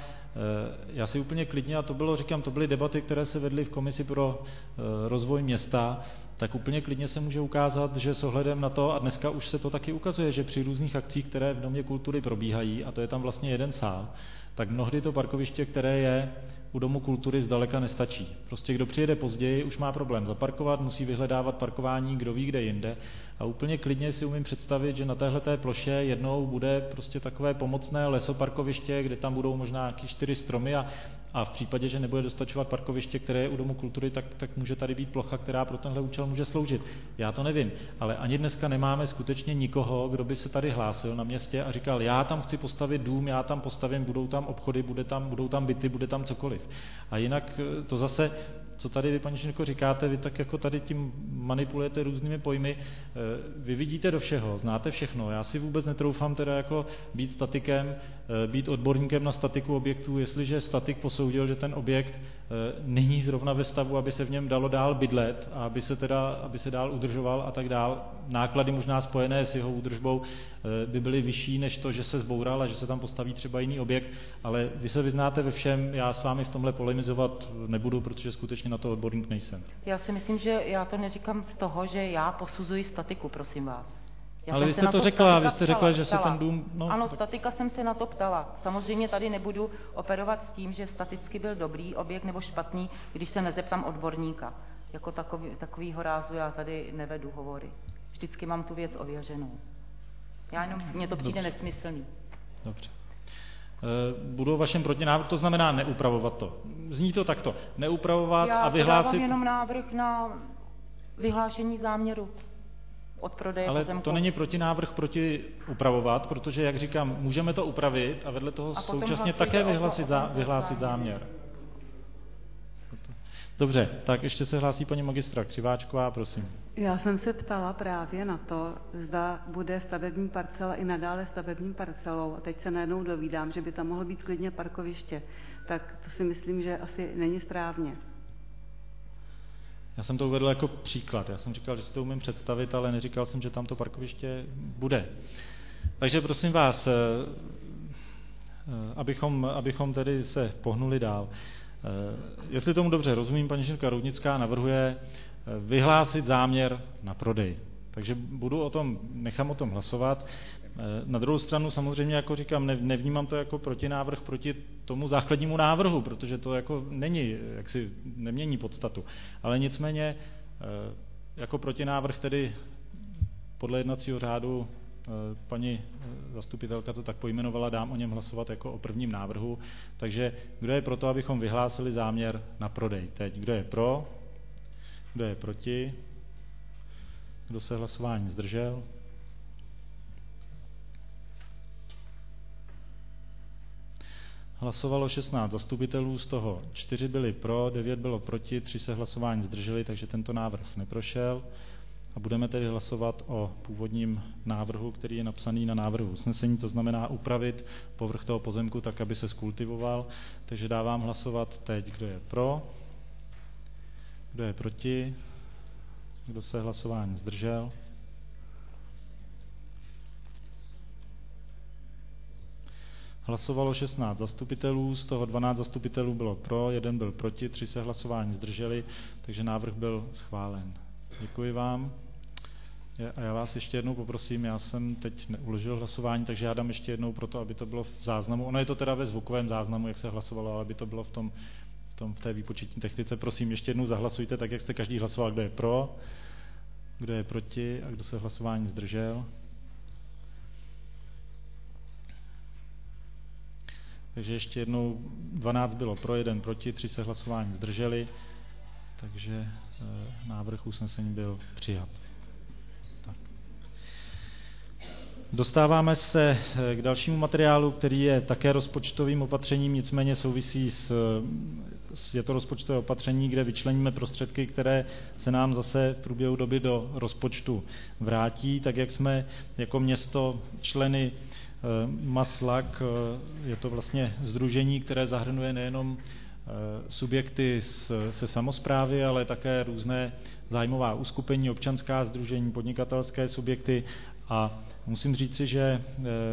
já si úplně klidně, a to bylo, říkám, to byly debaty, které se vedly v Komisi pro rozvoj města, tak úplně klidně se může ukázat, že s ohledem na to, a dneska už se to taky ukazuje, že při různých akcích, které v Domě kultury probíhají, a to je tam vlastně jeden sál, tak mnohdy to parkoviště, které je u Domu kultury, zdaleka nestačí. Prostě kdo přijede později, už má problém zaparkovat, musí vyhledávat parkování, kdo ví kde jinde. A úplně klidně si umím představit, že na téhleté ploše jednou bude prostě takové pomocné lesoparkoviště, kde tam budou možná nějaký čtyři stromy a, a v případě, že nebude dostačovat parkoviště, které je u Domu kultury, tak, tak může tady být plocha, která pro tenhle účel může sloužit. Já to nevím, ale ani dneska nemáme skutečně nikoho, kdo by se tady hlásil na městě a říkal, já tam chci postavit dům, já tam postavím, budou tam obchody, bude tam, budou tam byty, bude tam cokoliv. A jinak to zase, co tady vy, paní Šinko, říkáte, vy tak jako tady tím manipulujete různými pojmy, vy vidíte do všeho, znáte všechno. Já si vůbec netroufám teda jako být statikem, být odborníkem na statiku objektů, jestliže statik posoudil, že ten objekt není zrovna ve stavu, aby se v něm dalo dál bydlet a aby se teda, aby se dál udržoval a tak dál. Náklady možná spojené s jeho údržbou by byly vyšší než to, že se zboural a že se tam postaví třeba jiný objekt, ale vy se vyznáte ve všem, já s vámi v tomhle polemizovat nebudu, protože skutečně na to odborník nejsem. Já si myslím, že já to neříkám z toho, že já posuzuji statiku, prosím vás. Já ale vy jste to řekla, vy jste řekla, že se ptala. ten dům... No, ano, tak... statika jsem se na to ptala. Samozřejmě tady nebudu operovat s tím, že staticky byl dobrý objekt nebo špatný, když se nezeptám odborníka. Jako takový, takovýho rázu já tady nevedu hovory. Vždycky mám tu věc ověřenou. Já jenom, mně to přijde Dobře. nesmyslný. Dobře. Budu o vašem protinávrhu, to znamená neupravovat to. Zní to takto. Neupravovat já a vyhlásit... Já jenom návrh na vyhlášení záměru od prodeje ale pozemku. To není protinávrh proti upravovat, protože, jak říkám, můžeme to upravit a vedle toho a současně také vyhlásit, zá, vyhlásit záměr. Dobře, tak ještě se hlásí paní magistra Křiváčková, prosím. Já jsem se ptala právě na to, zda bude stavební parcela i nadále stavební parcelou a teď se najednou dovídám, že by tam mohlo být klidně parkoviště. Tak to si myslím, že asi není správně. Já jsem to uvedl jako příklad. Já jsem říkal, že si to umím představit, ale neříkal jsem, že tam to parkoviště bude. Takže prosím vás, abychom, abychom tedy se pohnuli dál. Jestli tomu dobře rozumím, paní Žilka Roudnická navrhuje vyhlásit záměr na prodej. Takže budu o tom, nechám o tom hlasovat. Na druhou stranu samozřejmě, jako říkám, nevnímám to jako protinávrh proti tomu základnímu návrhu, protože to jako není, jak si nemění podstatu. Ale nicméně jako protinávrh tedy podle jednacího řádu paní zastupitelka to tak pojmenovala, dám o něm hlasovat jako o prvním návrhu. Takže kdo je pro to, abychom vyhlásili záměr na prodej? Teď, kdo je pro? Kdo je proti? Kdo se hlasování zdržel? Hlasovalo šestnáct zastupitelů, z toho čtyři byli pro, devět bylo proti, tři se hlasování zdrželi, takže tento návrh neprošel. A budeme tedy hlasovat o původním návrhu, který je napsaný na návrhu usnesení, to znamená upravit povrch toho pozemku tak, aby se skultivoval. Takže dávám hlasovat teď, kdo je pro, kdo je proti, kdo se hlasování zdržel. Hlasovalo šestnáct zastupitelů, z toho dvanáct zastupitelů bylo pro, jeden byl proti, tři se hlasování zdrželi, takže návrh byl schválen. Děkuji vám. A já vás ještě jednou poprosím, já jsem teď neuložil hlasování, takže já dám ještě jednou pro to, aby to bylo v záznamu. Ono je to teda ve zvukovém záznamu, jak se hlasovalo, ale aby to bylo v, tom, v, tom, v té výpočetní technice. Prosím, ještě jednou zahlasujte tak, jak jste každý hlasoval, kdo je pro, kdo je proti a kdo se hlasování zdržel. Takže ještě jednou dvanáct bylo pro, jeden proti, tři se hlasování zdrželi, takže e, návrh usnesení byl přijat. Tak. Dostáváme se k dalšímu materiálu, který je také rozpočtovým opatřením, nicméně souvisí s, s je to rozpočtové opatření, kde vyčleníme prostředky, které se nám zase v průběhu doby do rozpočtu vrátí, tak jak jsme jako město členy Maslak, je to vlastně sdružení, které zahrnuje nejenom subjekty se samosprávy, ale také různé zájmová uskupení, občanská sdružení, podnikatelské subjekty. A musím říci, že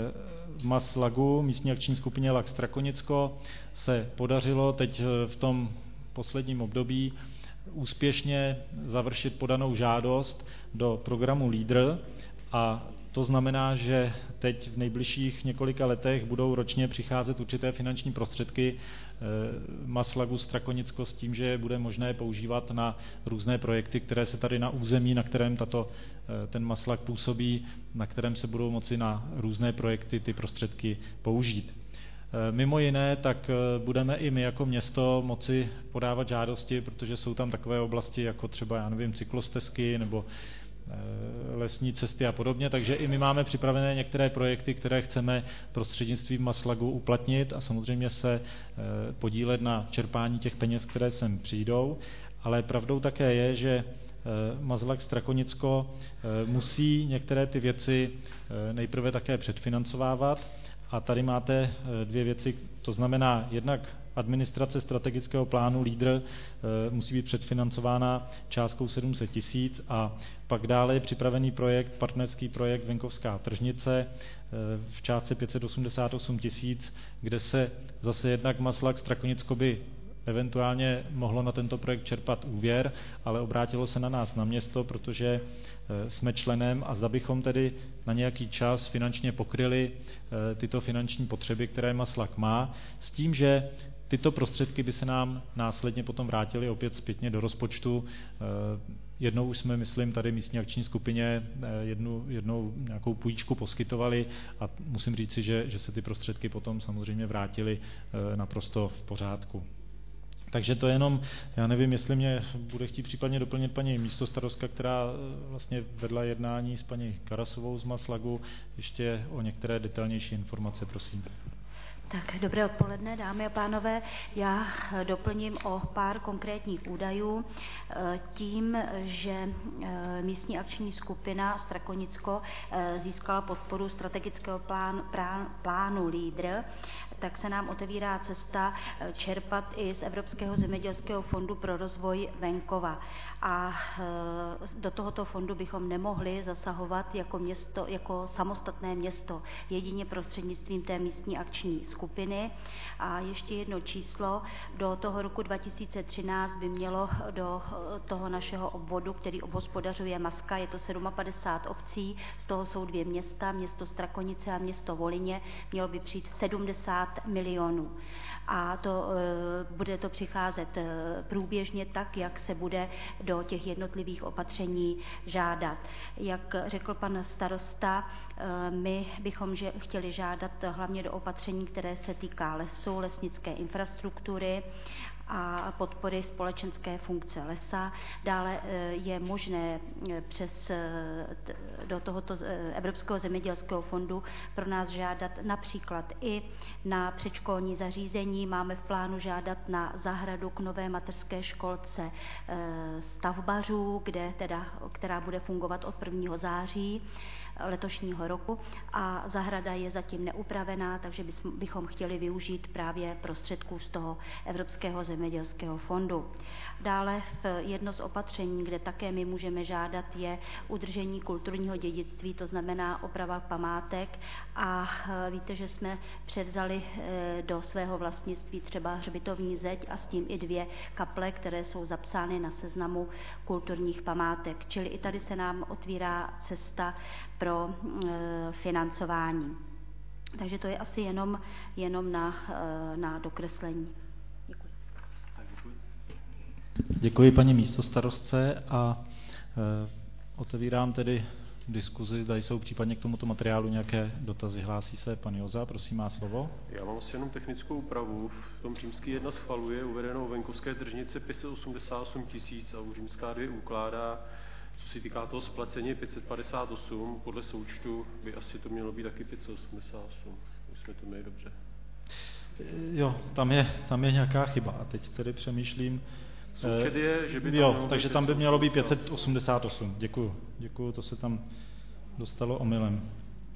v Maslagu, místní akční skupině Lak Strakonicko, se podařilo teď v tom posledním období úspěšně završit podanou žádost do programu LEADER, a to znamená, že teď v nejbližších několika letech budou ročně přicházet určité finanční prostředky Maslagu Strakonicko s tím, že je bude možné používat na různé projekty, které se tady na území, na kterém tato, ten Maslak působí, na kterém se budou moci na různé projekty ty prostředky použít. Mimo jiné, tak budeme i my jako město moci podávat žádosti, protože jsou tam takové oblasti, jako třeba, já nevím, cyklostezky nebo lesní cesty a podobně, takže i my máme připravené některé projekty, které chceme prostřednictvím Maslagu uplatnit a samozřejmě se podílet na čerpání těch peněz, které sem přijdou, ale pravdou také je, že Maslak Strakonicko musí některé ty věci nejprve také předfinancovávat a tady máte dvě věci, to znamená jednak administrace strategického plánu LEADER musí být předfinancována částkou sedm set tisíc a pak dále je připravený projekt, partnerský projekt Venkovská tržnice v částce pět set osmdesát osm tisíc, kde se zase jednak Maslak Strakonicko by eventuálně mohlo na tento projekt čerpat úvěr, ale obrátilo se na nás na město, protože jsme členem a zda bychom tedy na nějaký čas finančně pokryli tyto finanční potřeby, které Maslak má, s tím, že tyto prostředky by se nám následně potom vrátily opět zpětně do rozpočtu. Jednou už jsme, myslím, tady místní akční skupině jednu, jednou nějakou půjčku poskytovali a musím říci, že, že se ty prostředky potom samozřejmě vrátily naprosto v pořádku. Takže to jenom, já nevím, jestli mě bude chtít případně doplnit paní místostarostka, která vlastně vedla jednání s paní Karasovou z Maslagu, ještě o některé detailnější informace, prosím. Tak, dobré odpoledne, dámy a pánové. Já doplním o pár konkrétních údajů tím, že místní akční skupina Strakonicko získala podporu strategického plán, plán, plánu LEADER, tak se nám otevírá cesta čerpat i z Evropského zemědělského fondu pro rozvoj venkova. A do tohoto fondu bychom nemohli zasahovat jako město, jako samostatné město, jedině prostřednictvím té místní akční skupiny. A ještě jedno číslo, do toho roku dva tisíce třináct by mělo do toho našeho obvodu, který obhospodařuje Maska, je to padesát sedm obcí, z toho jsou dvě města, město Strakonice a město Volině, mělo by přijít sedmdesát milionů. A to bude to přicházet průběžně tak, jak se bude do těch jednotlivých opatření žádat. Jak řekl pan starosta, my bychom že chtěli žádat hlavně do opatření, které se týká lesů, lesnické infrastruktury a podpory společenské funkce lesa. Dále je možné přes do tohoto Evropského zemědělského fondu pro nás žádat například i na předškolní zařízení. Máme v plánu žádat na zahradu k nové mateřské školce stavbařů, kde teda, která bude fungovat od prvního září letošního roku a zahrada je zatím neupravená, takže bychom chtěli využít právě prostředků z toho Evropského zemědělského fondu. Dále jedno z opatření, kde také my můžeme žádat, je udržení kulturního dědictví, to znamená oprava památek a víte, že jsme převzali do svého vlastnictví třeba hřbitovní zeď a s tím i dvě kaple, které jsou zapsány na seznamu kulturních památek. Čili i tady se nám otvírá cesta pro financování. Takže to je asi jenom, jenom na, na dokreslení. Děkuji. Děkuji paní místostarostce a e, otevírám tedy diskuzi, zda jsou případně k tomuto materiálu nějaké dotazy. Hlásí se pan Joza, prosím, má slovo. Já mám asi jenom technickou úpravu. V tom římský jedna schvaluje uvedenou venkovské tržnice pět set osmdesát osm tisíc a u římská dvě ukládá, co se týká toho splacení pět set padesát osm, podle součtu by asi to mělo být taky pět set osmdesát osm. Už jsme to měli dobře. Jo, tam je, tam je nějaká chyba. A teď tedy přemýšlím. Součet je, že by tam jo, takže tam by mělo být pět set osmdesát osm. Děkuju. Děkuju, to se tam dostalo omylem.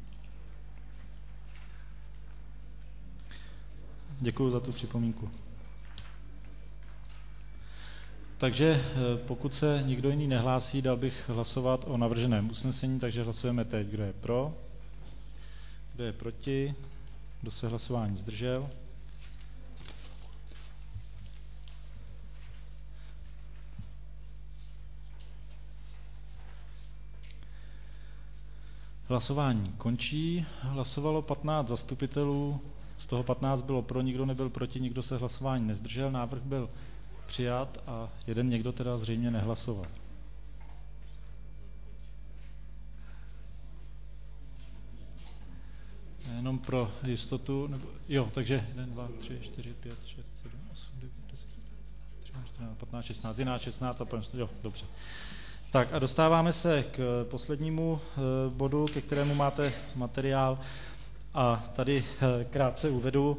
Děkuju za tu připomínku. Takže pokud se nikdo jiný nehlásí, dal bych hlasovat o navrženém usnesení, takže hlasujeme teď. Kdo je pro? Kdo je proti? Kdo se hlasování zdržel? Hlasování končí. Hlasovalo patnáct zastupitelů, z toho patnáct bylo pro, nikdo nebyl proti, nikdo se hlasování nezdržel. Návrh byl přijat a jeden někdo teda zřejmě nehlasoval. Jenom pro jistotu, nebo, jo, takže jedna, dva, tři, čtyři, pět, šest, sedm, osm, devět, deset, třináct, čtrnáct, patnáct, šestnáct, jedenáct, šestnáct a pojďme, jo, dobře. Tak a dostáváme se k poslednímu bodu, ke kterému máte materiál a tady krátce uvedu,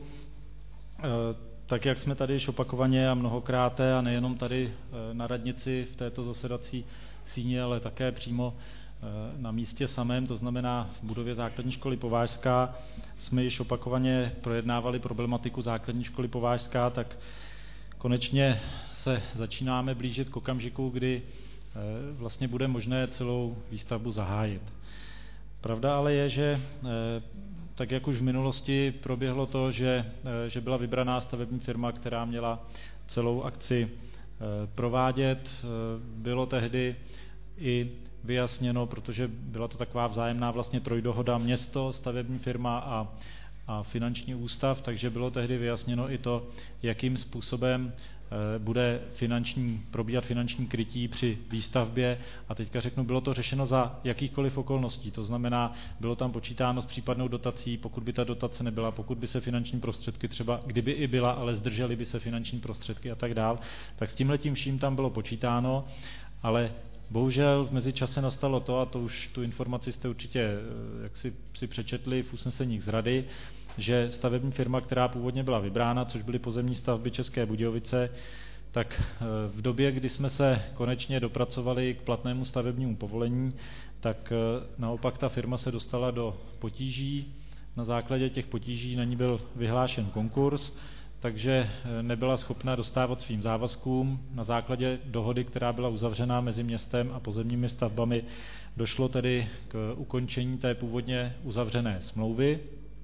tak jak jsme tady již opakovaně a mnohokrát a nejenom tady na radnici v této zasedací síni, ale také přímo na místě samém, to znamená v budově základní školy Povážská, jsme již opakovaně projednávali problematiku základní školy Povážská, tak konečně se začínáme blížit k okamžiku, kdy vlastně bude možné celou výstavbu zahájit. Pravda ale je, že tak jak už v minulosti proběhlo to, že, že byla vybraná stavební firma, která měla celou akci provádět, bylo tehdy i vyjasněno, protože byla to taková vzájemná vlastně trojdohoda město, stavební firma a, a finanční ústav, takže bylo tehdy vyjasněno i to, jakým způsobem bude finanční, probíhat finanční krytí při výstavbě a teďka řeknu, bylo to řešeno za jakýchkoliv okolností, to znamená, bylo tam počítáno s případnou dotací, pokud by ta dotace nebyla, pokud by se finanční prostředky třeba, kdyby i byla, ale zdržely by se finanční prostředky a tak dál, tak s tímhletím vším tam bylo počítáno, ale bohužel v mezičase nastalo to, a to už tu informaci jste určitě jak si, si přečetli v usneseních z rady, že stavební firma, která původně byla vybrána, což byly pozemní stavby České Budějovice, tak v době, kdy jsme se konečně dopracovali k platnému stavebnímu povolení, tak naopak ta firma se dostala do potíží. Na základě těch potíží na ní byl vyhlášen konkurs, takže nebyla schopna dostávat svým závazkům. Na základě dohody, která byla uzavřená mezi městem a pozemními stavbami, došlo tedy k ukončení té původně uzavřené smlouvy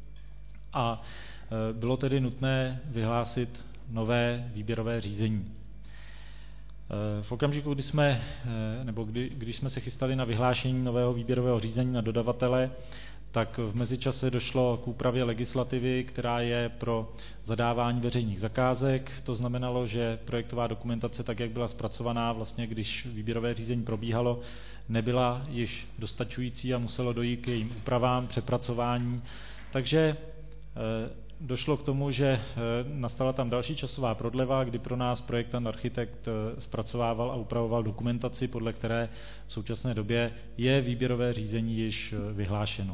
a bylo tedy nutné vyhlásit nové výběrové řízení. V okamžiku, kdy jsme, nebo kdy, když jsme se chystali na vyhlášení nového výběrového řízení na dodavatele, tak v mezičase došlo k úpravě legislativy, která je pro zadávání veřejných zakázek. To znamenalo, že projektová dokumentace, tak jak byla zpracovaná, vlastně když výběrové řízení probíhalo, nebyla již dostačující a muselo dojít k jejím úpravám, přepracování. Takže došlo k tomu, že nastala tam další časová prodleva, kdy pro nás projektant architekt zpracovával a upravoval dokumentaci, podle které v současné době je výběrové řízení již vyhlášeno.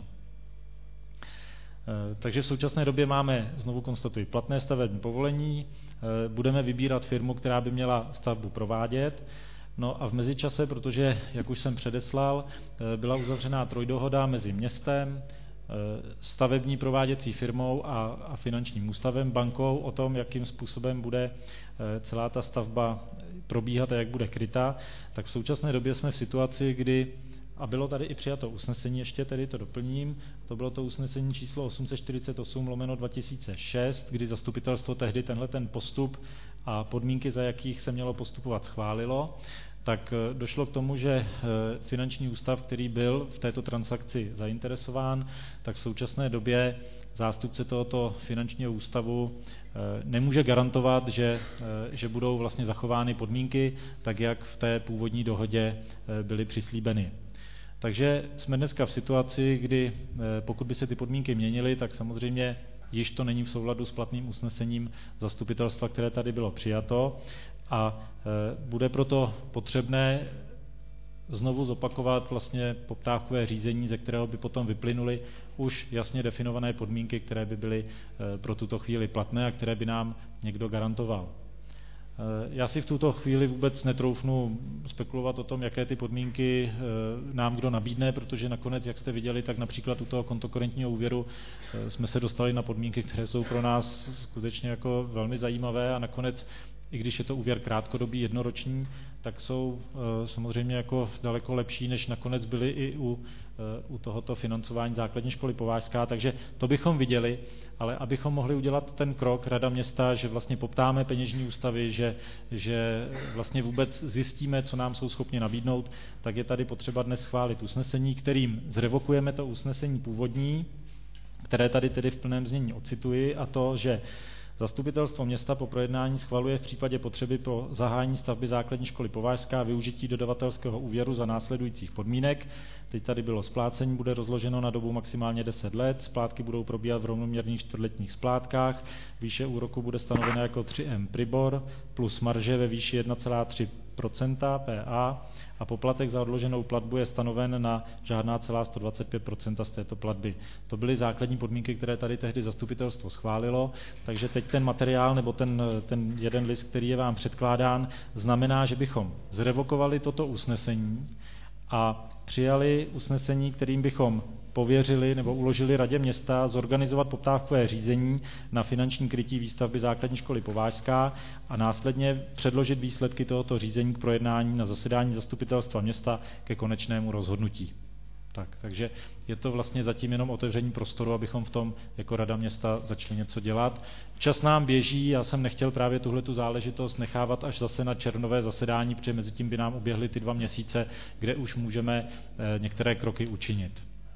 Takže v současné době máme, znovu konstatuji, platné stavební povolení, budeme vybírat firmu, která by měla stavbu provádět. No a v mezičase, protože, jak už jsem předeslal, byla uzavřená trojdohoda mezi městem, stavební prováděcí firmou a, a finančním ústavem, bankou o tom, jakým způsobem bude celá ta stavba probíhat a jak bude kryta, tak v současné době jsme v situaci, kdy, a bylo tady i přijato usnesení, ještě tedy to doplním, to bylo to usnesení číslo osm set čtyřicet osm lomeno dva tisíce šest, kdy zastupitelstvo tehdy tenhle ten postup a podmínky, za jakých se mělo postupovat, schválilo, tak došlo k tomu, že finanční ústav, který byl v této transakci zainteresován, tak v současné době zástupce tohoto finančního ústavu nemůže garantovat, že, že budou vlastně zachovány podmínky, tak jak v té původní dohodě byly přislíbeny. Takže jsme dneska v situaci, kdy pokud by se ty podmínky měnily, tak samozřejmě již to není v souladu s platným usnesením zastupitelstva, které tady bylo přijato, a bude proto potřebné znovu zopakovat vlastně poptávkové řízení, ze kterého by potom vyplynuly už jasně definované podmínky, které by byly pro tuto chvíli platné a které by nám někdo garantoval. Já si v tuto chvíli vůbec netroufnu spekulovat o tom, jaké ty podmínky nám kdo nabídne, protože nakonec, jak jste viděli, tak například u toho kontokorentního úvěru jsme se dostali na podmínky, které jsou pro nás skutečně jako velmi zajímavé a nakonec, i když je to úvěr krátkodobý, jednoroční, tak jsou samozřejmě jako daleko lepší, než nakonec byly i u, u tohoto financování základní školy Povážská, takže to bychom viděli, ale abychom mohli udělat ten krok, Rada města, že vlastně poptáme peněžní ústavy, že, že vlastně vůbec zjistíme, co nám jsou schopni nabídnout, tak je tady potřeba dnes schválit usnesení, kterým zrevokujeme to usnesení původní, které tady tedy v plném znění ocituji, a to, že Zastupitelstvo města po projednání schvaluje v případě potřeby pro zahájení stavby základní školy Povážská využití dodavatelského úvěru za následujících podmínek. Teď tady bylo splácení, bude rozloženo na dobu maximálně deset let, splátky budou probíhat v rovnoměrných čtvrtletních splátkách, výše úroku bude stanovena jako tři em Pribor plus marže ve výši jedna celá tři procenta P A a poplatek za odloženou platbu je stanoven na žádná celá sto dvacet pět procent z této platby. To byly základní podmínky, které tady tehdy zastupitelstvo schválilo, takže teď ten materiál nebo ten, ten jeden list, který je vám předkládán, znamená, že bychom zrevokovali toto usnesení a přijali usnesení, kterým bychom pověřili nebo uložili Radě města zorganizovat poptávkové řízení na finanční krytí výstavby základní školy Povážská a následně předložit výsledky tohoto řízení k projednání na zasedání zastupitelstva města ke konečnému rozhodnutí. Tak, takže je to vlastně zatím jenom otevření prostoru, abychom v tom jako Rada města začali něco dělat. Čas nám běží, já jsem nechtěl právě tuhletu záležitost nechávat až zase na červnové zasedání, protože mezi tím by nám uběhly ty dva měsíce, kde už můžeme některé kroky učinit.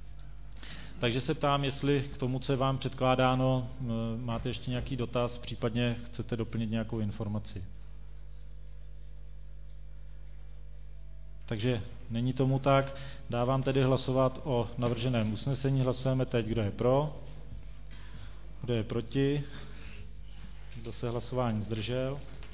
Takže se ptám, jestli k tomu, co je vám předkládáno, máte ještě nějaký dotaz, případně chcete doplnit nějakou informaci. Takže není tomu tak. Dávám tedy hlasovat o navrženém usnesení. Hlasujeme teď, kdo je pro, kdo je proti, kdo se hlasování zdržel.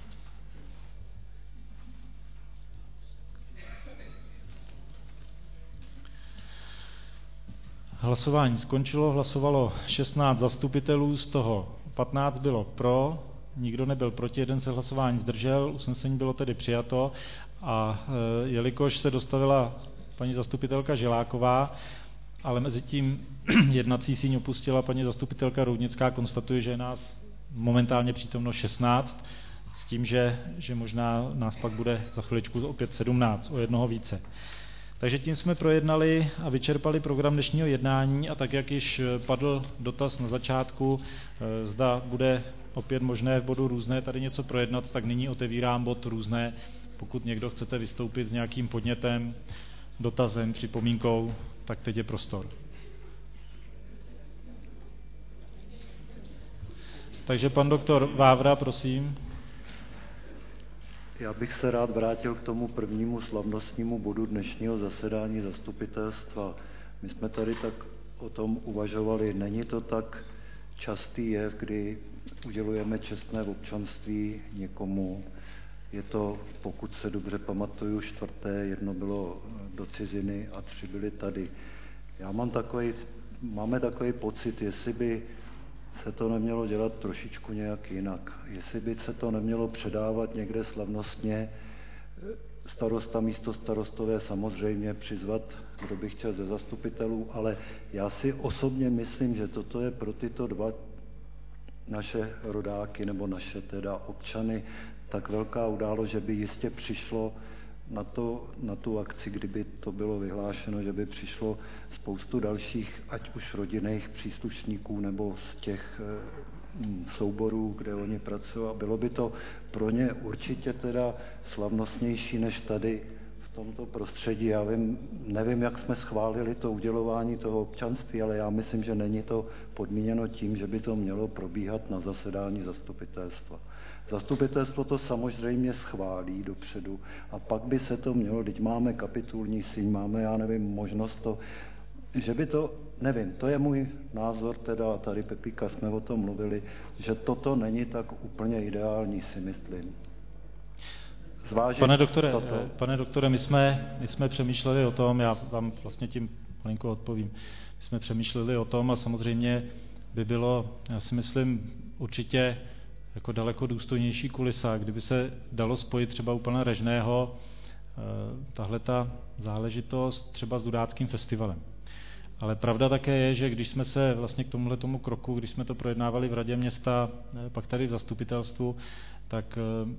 Hlasování skončilo, hlasovalo šestnáct zastupitelů, z toho patnáct bylo pro, nikdo nebyl proti, jeden se hlasování zdržel, usnesení bylo tedy přijato a e, jelikož se dostavila paní zastupitelka Žiláková, ale mezi tím jednací síň opustila paní zastupitelka Roudnická, konstatuje, že je nás momentálně přítomno šestnáct, s tím, že, že možná nás pak bude za chviličku opět sedmnáct, o jednoho více. Takže tím jsme projednali a vyčerpali program dnešního jednání a tak, jak již padl dotaz na začátku, zda bude opět možné v bodu různé tady něco projednat, tak nyní otevírám bod různé. Pokud někdo chcete vystoupit s nějakým podnětem, dotazem, připomínkou, tak teď je prostor. Takže pan doktor Vávra, prosím. Já bych se rád vrátil k tomu prvnímu slavnostnímu bodu dnešního zasedání zastupitelstva. My jsme tady tak o tom uvažovali. Není to tak, častý jev, kdy udělujeme čestné občanství někomu. Je to, pokud se dobře pamatuju, čtvrté, jedno bylo do ciziny a tři byly tady. Já mám takový, máme takový pocit, jestli by se to nemělo dělat trošičku nějak jinak. Jestli by se to nemělo předávat někde slavnostně, starosta, místo starostové samozřejmě přizvat, kdo by chtěl ze zastupitelů, ale já si osobně myslím, že toto je pro tyto dva naše rodáky nebo naše teda občany tak velká událost, že by jistě přišlo na, to, na tu akci, kdyby to bylo vyhlášeno, že by přišlo spoustu dalších, ať už rodinných příslušníků nebo z těch e, souborů, kde oni pracují. A bylo by to pro ně určitě teda slavnostnější než tady v tomto prostředí. Já vím, nevím, jak jsme schválili to udělování toho občanství, ale já myslím, že není to podmíněno tím, že by to mělo probíhat na zasedání zastupitelstva. Zastupitelstvo to samozřejmě schválí dopředu a pak by se to mělo, teď máme kapitulní síň, máme, já nevím, možnost to, že by to, nevím, to je můj názor, teda tady Pepíka jsme o tom mluvili, že toto není tak úplně ideální, si myslím. Zvážit pane doktore, toto. Pane doktore, my jsme, my jsme přemýšleli o tom, já vám vlastně tím malinko odpovím, my jsme přemýšleli o tom a samozřejmě by bylo, já si myslím, určitě jako daleko důstojnější kulisa, kdyby se dalo spojit třeba u pana Režného tahle ta záležitost třeba s Dudáckým festivalem. Ale pravda také je, že když jsme se vlastně k tomuhle tomu kroku, když jsme to projednávali v radě města, pak tady v zastupitelstvu, tak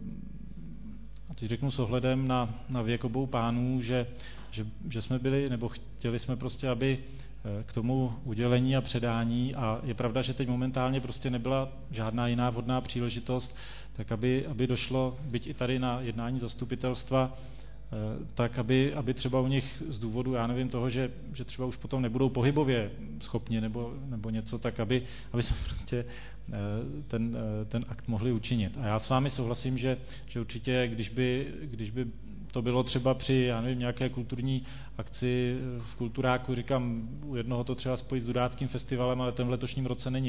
a teď řeknu s ohledem na, na věk obou pánů, že, že, že jsme byli, nebo chtěli jsme prostě, aby k tomu udělení a předání, a je pravda, že teď momentálně prostě nebyla žádná jiná vhodná příležitost, tak aby, aby došlo, byť i tady na jednání zastupitelstva, tak aby, aby třeba u nich z důvodu, já nevím, toho, že, že třeba už potom nebudou pohybově schopni nebo, nebo něco, tak aby, aby jsme prostě ten, ten akt mohli učinit. A já s vámi souhlasím, že, že určitě, když by, když by to bylo třeba při, já nevím, nějaké kulturní akci v Kulturáku, říkám, u jednoho to třeba spojit s Dudáckým festivalem, ale ten v letošním roce není.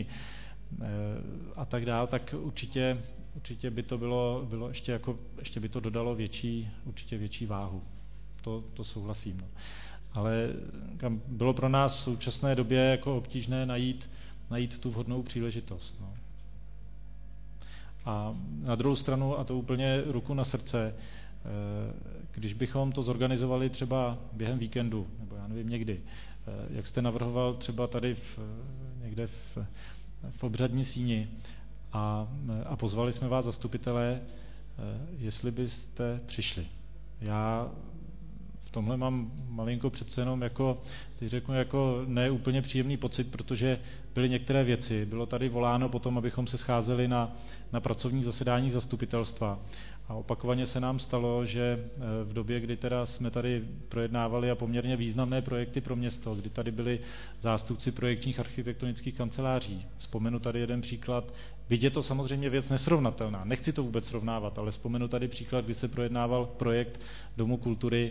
A tak dál, tak určitě, určitě by to bylo, bylo ještě, jako, ještě by to dodalo větší, určitě větší váhu. To, to souhlasím. No. Ale bylo pro nás v současné době jako obtížné najít, najít tu vhodnou příležitost. No. A na druhou stranu, a to úplně ruku na srdce, když bychom to zorganizovali třeba během víkendu, nebo já nevím, někdy, jak jste navrhoval třeba tady v, někde v, v Obřadní síni a, a pozvali jsme vás zastupitelé, jestli byste přišli. Já v tomhle mám malinko přece jenom jako, teď řeknu, jako neúplně příjemný pocit, protože byly některé věci. Bylo tady voláno potom, abychom se scházeli na, na pracovní zasedání zastupitelstva. A opakovaně se nám stalo, že v době, kdy teda jsme tady projednávali a poměrně významné projekty pro město, kdy tady byli zástupci projekčních architektonických kanceláří, vzpomenu tady jeden příklad, byť je to samozřejmě věc nesrovnatelná, nechci to vůbec srovnávat, ale vzpomenu tady příklad, kdy se projednával projekt Domu kultury.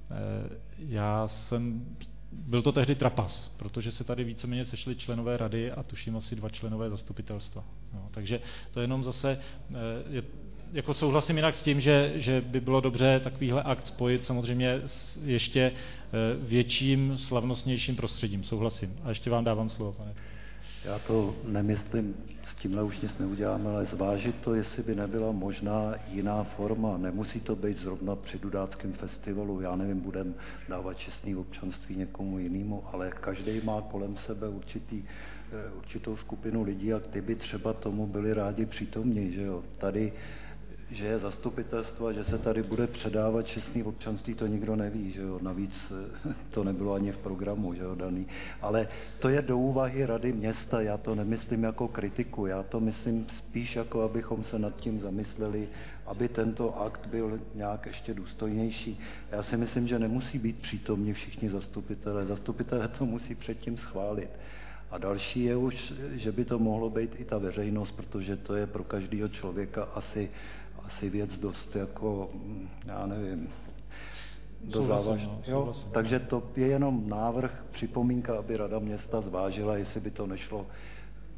Já jsem, byl to tehdy trapas, protože se tady víceméně sešli členové rady a tuším asi dva členové zastupitelstva. No, takže to jenom zase je, jako souhlasím jinak s tím, že, že by bylo dobře takovýhle akt spojit samozřejmě s ještě větším, slavnostnějším prostředím. Souhlasím. A ještě vám dávám slovo, pane. Já to nemyslím, s tímhle už nic neuděláme, ale zvážit to, jestli by nebyla možná jiná forma. Nemusí to být zrovna při Dudáckém festivalu, já nevím, budem dávat čestné občanství někomu jinému, ale každý má kolem sebe určitý, určitou skupinu lidí a ty by třeba tomu byli rádi přítomní, že jo. Tady že je zastupitelstvo a že se tady bude předávat čestný občanství, to nikdo neví, že jo, navíc to nebylo ani v programu, že jo, daný. Ale to je do úvahy rady města, já to nemyslím jako kritiku, já to myslím spíš jako, abychom se nad tím zamysleli, aby tento akt byl nějak ještě důstojnější. Já si myslím, že nemusí být přítomni všichni zastupitelé, zastupitelé to musí předtím schválit. A další je už, že by to mohlo být i ta veřejnost, protože to je pro každého člověka asi asi věc dost jako, já nevím, do závažné. Takže to je jenom návrh, připomínka, aby Rada města zvážila, jestli by to nešlo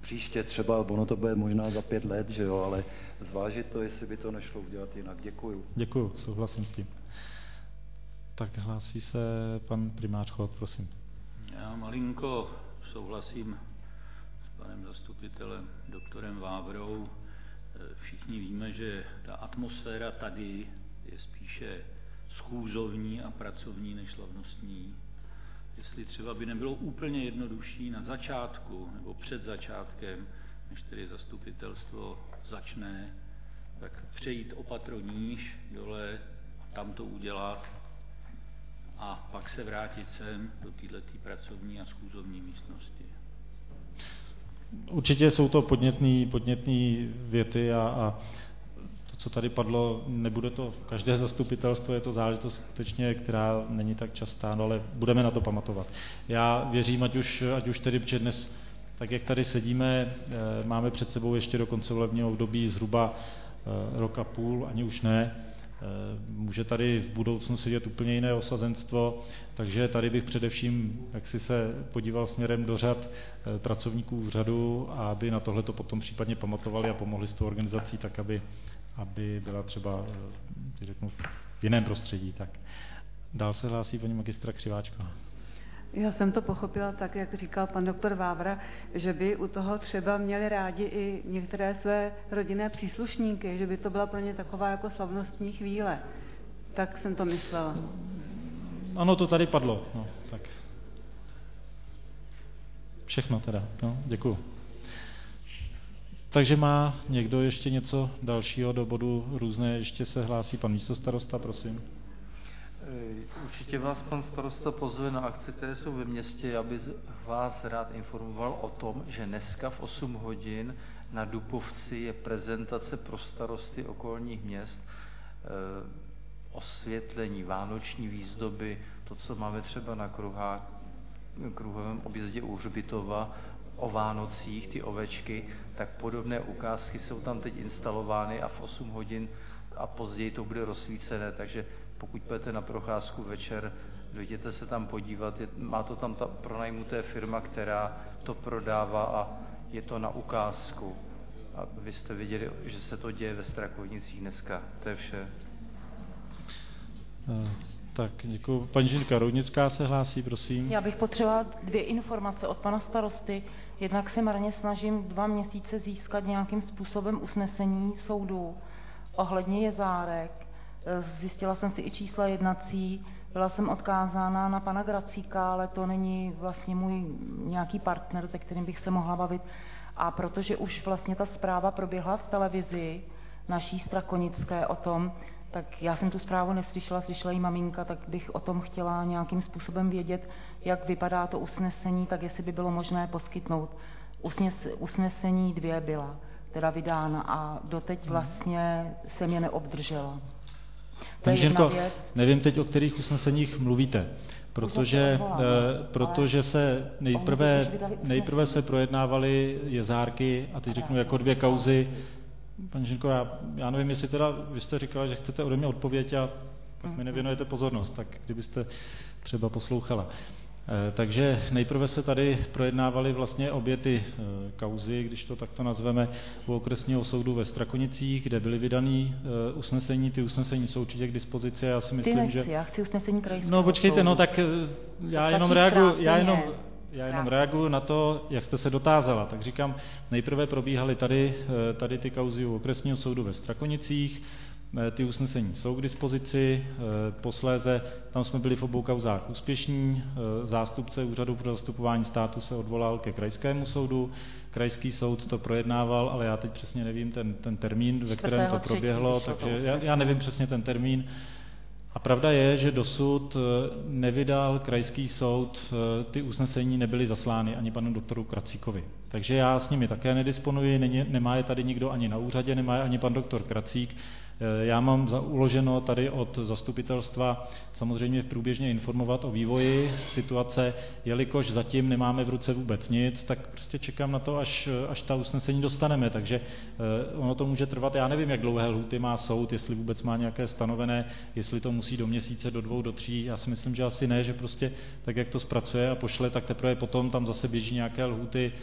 příště třeba, ono to bude možná za pět let, že jo, ale zvážit to, jestli by to nešlo udělat jinak. Děkuju. Děkuju, souhlasím s tím. Tak hlásí se pan primář Chod, prosím. Já malinko souhlasím s panem zastupitelem doktorem Vávrou. Všichni víme, že ta atmosféra tady je spíše schůzovní a pracovní než slavnostní. Jestli třeba by nebylo úplně jednodušší na začátku nebo před začátkem, než tedy zastupitelstvo začne, tak přejít o patro níž, dole, tam to udělat a pak se vrátit sem do této pracovní a schůzovní místnosti. Určitě jsou to podnětný, podnětný věty a, a to, co tady padlo, nebude to každé zastupitelstvo, je to záležitost skutečně, která není tak častá, no ale budeme na to pamatovat. Já věřím, ať už, ať už tedy, protože dnes, tak jak tady sedíme, máme před sebou ještě do konce volebního období zhruba rok a půl, ani už ne. Může tady v budoucnu sedět úplně jiné osazenstvo, takže tady bych především jak si se podíval směrem do řad pracovníků úřadu, aby na tohle to potom případně pamatovali a pomohli s tou organizací tak, aby, aby byla třeba, řeknu, v jiném prostředí. Tak. Dál se hlásí paní magistra Křiváčková. Já jsem to pochopila tak, jak říkal pan doktor Vávra, že by u toho třeba měli rádi i některé své rodinné příslušníky, že by to byla pro ně taková jako slavnostní chvíle. Tak jsem to myslela. Ano, to tady padlo. No, tak. Všechno teda. No, děkuju. Takže má někdo ještě něco dalšího do bodu různé? Ještě se hlásí pan místostarosta, prosím. Určitě vás pan starosta pozve na akce, které jsou ve městě. Já bych vás rád informoval o tom, že dneska v osm hodin na Dupovci je prezentace pro starosty okolních měst, osvětlení, vánoční výzdoby, to, co máme třeba na kruhách, kruhovém objezdě u Hřbitova, o Vánocích, ty ovečky, tak podobné ukázky jsou tam teď instalovány a v osm hodin a později to bude rozsvícené, takže pokud půjdete na procházku večer, dojděte se tam podívat, je, má to tam ta pronajmuté firma, která to prodává a je to na ukázku. A vy jste viděli, že se to děje ve Strakonicích dneska. To je vše. Tak, děkuji. Paní Žilka Roudnická se hlásí, prosím. Já bych potřebovala dvě informace od pana starosty. Jednak se marně snažím dva měsíce získat nějakým způsobem usnesení soudu ohledně jezárek. Zjistila jsem si i čísla jednací, byla jsem odkázána na pana Gracíka, ale to není vlastně můj nějaký partner, se kterým bych se mohla bavit. A protože už vlastně ta zpráva proběhla v televizi naší strakonické o tom, tak já jsem tu zprávu neslyšela, slyšela jí maminka, tak bych o tom chtěla nějakým způsobem vědět, jak vypadá to usnesení, tak jestli by bylo možné poskytnout. Usnes, usnesení dvě byla teda vydána a doteď vlastně jsem je neobdržela. Paní Žinko, nevím teď, o kterých usneseních mluvíte, protože, eh, protože se nejprve, nejprve se projednávaly jezárky a teď řeknu jako dvě kauzy. Paní Žinko, já, já nevím, jestli teda vy jste říkala, že chcete ode mě odpověď a pak mi nevěnujete pozornost, tak kdybyste třeba poslouchala. E, takže nejprve se tady projednávaly vlastně obě ty e, kauzy, když to takto nazveme, u okresního soudu ve Strakonicích, kde byly vydaný e, usnesení. Ty usnesení jsou určitě k dispozici. Já si myslím, ty nechci, že... já chci usnesení krajského No počkejte, soudu. no tak já jenom reaguju, já jenom... Já jenom reaguju na to, jak jste se dotázala. Tak říkám, nejprve probíhaly tady, tady ty kauzy u okresního soudu ve Strakonicích, ty usnesení jsou k dispozici, posléze tam jsme byli v obou kauzách úspěšní, zástupce Úřadu pro zastupování státu se odvolal ke krajskému soudu, krajský soud to projednával, ale já teď přesně nevím ten, ten termín, ve kterém to proběhlo, takže já, já nevím přesně ten termín. A pravda je, že dosud nevydal krajský soud, ty usnesení nebyly zaslány ani panu doktoru Kracíkovi. Takže já s nimi také nedisponuji, není, nemá je tady nikdo ani na úřadě, nemá je ani pan doktor Kracík. Já mám za uloženo tady od zastupitelstva samozřejmě průběžně informovat o vývoji situace, jelikož zatím nemáme v ruce vůbec nic, tak prostě čekám na to, až, až ta usnesení dostaneme, takže ono to může trvat, já nevím, jak dlouhé lhůty má soud, jestli vůbec má nějaké stanovené, jestli to musí do měsíce, do dvou, do tří, já si myslím, že asi ne, že prostě tak, jak to zpracuje a pošle, tak teprve potom tam zase běží nějaké lhůty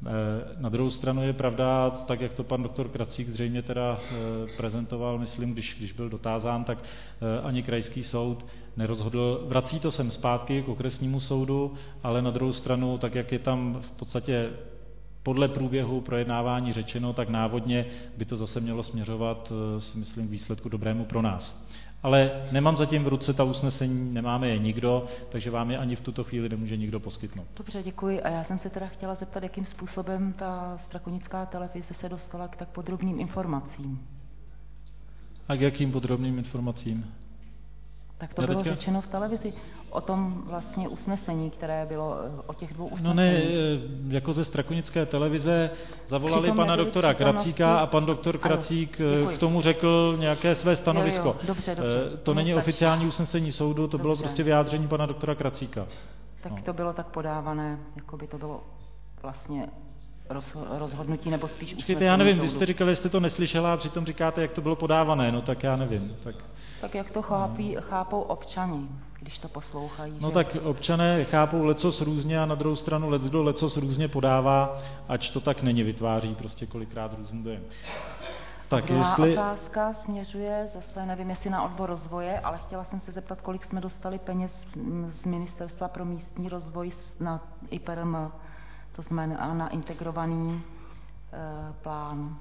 Na druhou stranu je pravda, tak jak to pan doktor Kracík zřejmě teda prezentoval, myslím, když, když byl dotázán, tak ani krajský soud nerozhodl. Vrací to sem zpátky k okresnímu soudu, ale na druhou stranu, tak jak je tam v podstatě podle průběhu projednávání řečeno, tak návodně by to zase mělo směřovat, si myslím, k výsledku dobrému pro nás. Ale nemám zatím v ruce ta usnesení, nemáme je nikdo, takže vám je ani v tuto chvíli nemůže nikdo poskytnout. Dobře, děkuji. A já jsem se teda chtěla zeptat, jakým způsobem ta strakonická televize se dostala k tak podrobným informacím. A k jakým podrobným informacím? Tak to já bylo teďka řečeno v televizi o tom vlastně usnesení, které bylo o těch dvou usnesení. No ne, jako ze strakonické televize zavolali pana doktora Kracíka a pan doktor Kracík ano, k tomu řekl nějaké své stanovisko. Jo, jo, dobře, dobře. To, to není stačí. Oficiální usnesení soudu, to dobře. Bylo prostě vyjádření pana doktora Kracíka. Tak no. To bylo tak podávané, jako by to bylo vlastně rozhodnutí nebo spíš usnesení. Počkejte, já nevím, vy jste říkali, jste to neslyšela a přitom říkáte, jak to bylo podávané, no tak já nevím. Tak, tak jak to chápí, chápou občani, když to poslouchají. No že? Tak občané chápou lecos různě a na druhou stranu leckdo lecos různě podává, ač to tak není, vytváří prostě kolikrát různý dojem. Tak Druhá jestli... otázka směřuje zase, nevím jestli na odbor rozvoje, ale chtěla jsem se zeptat, kolik jsme dostali peněz z Ministerstva pro místní rozvoj na I P R M, to znamená na integrovaný e, plán.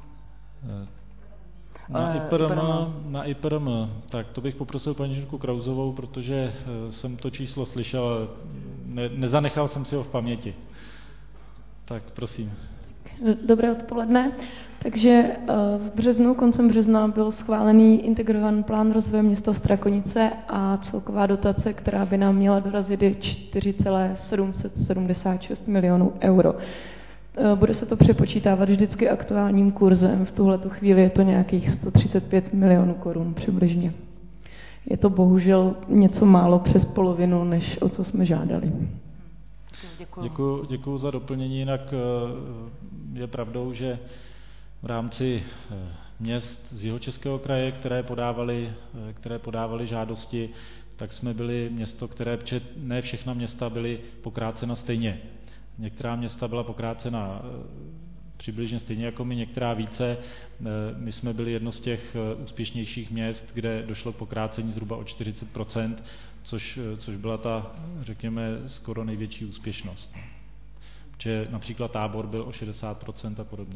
Na I P R M, na I P R M, tak to bych poprosil paní inženýrku Krauzovou, protože jsem to číslo slyšel, ne, nezanechal jsem si ho v paměti. Tak prosím. Dobré odpoledne. Takže v březnu, koncem března byl schválený integrovaný plán rozvoje města Strakonice a celková dotace, která by nám měla dorazit, je čtyři celá sedm set sedmdesát šest milionů euro. Bude se to přepočítávat vždycky aktuálním kurzem. V tuhletu chvíli je to nějakých sto třicet pět milionů korun přibližně. Je to bohužel něco málo přes polovinu, než o co jsme žádali. Děkuji, děkuji za doplnění, jinak je pravdou, že v rámci měst z Jihočeského kraje, které podávali, které podávali žádosti, tak jsme byli město, které ne všechna města byly pokrácena stejně. Některá města byla pokrácena přibližně stejně jako my, některá více. My jsme byli jedno z těch úspěšnějších měst, kde došlo k pokrácení zhruba o čtyřicet procent, což, což byla ta, řekněme, skoro největší úspěšnost. Protože například Tábor byl o šedesát procent a podobně.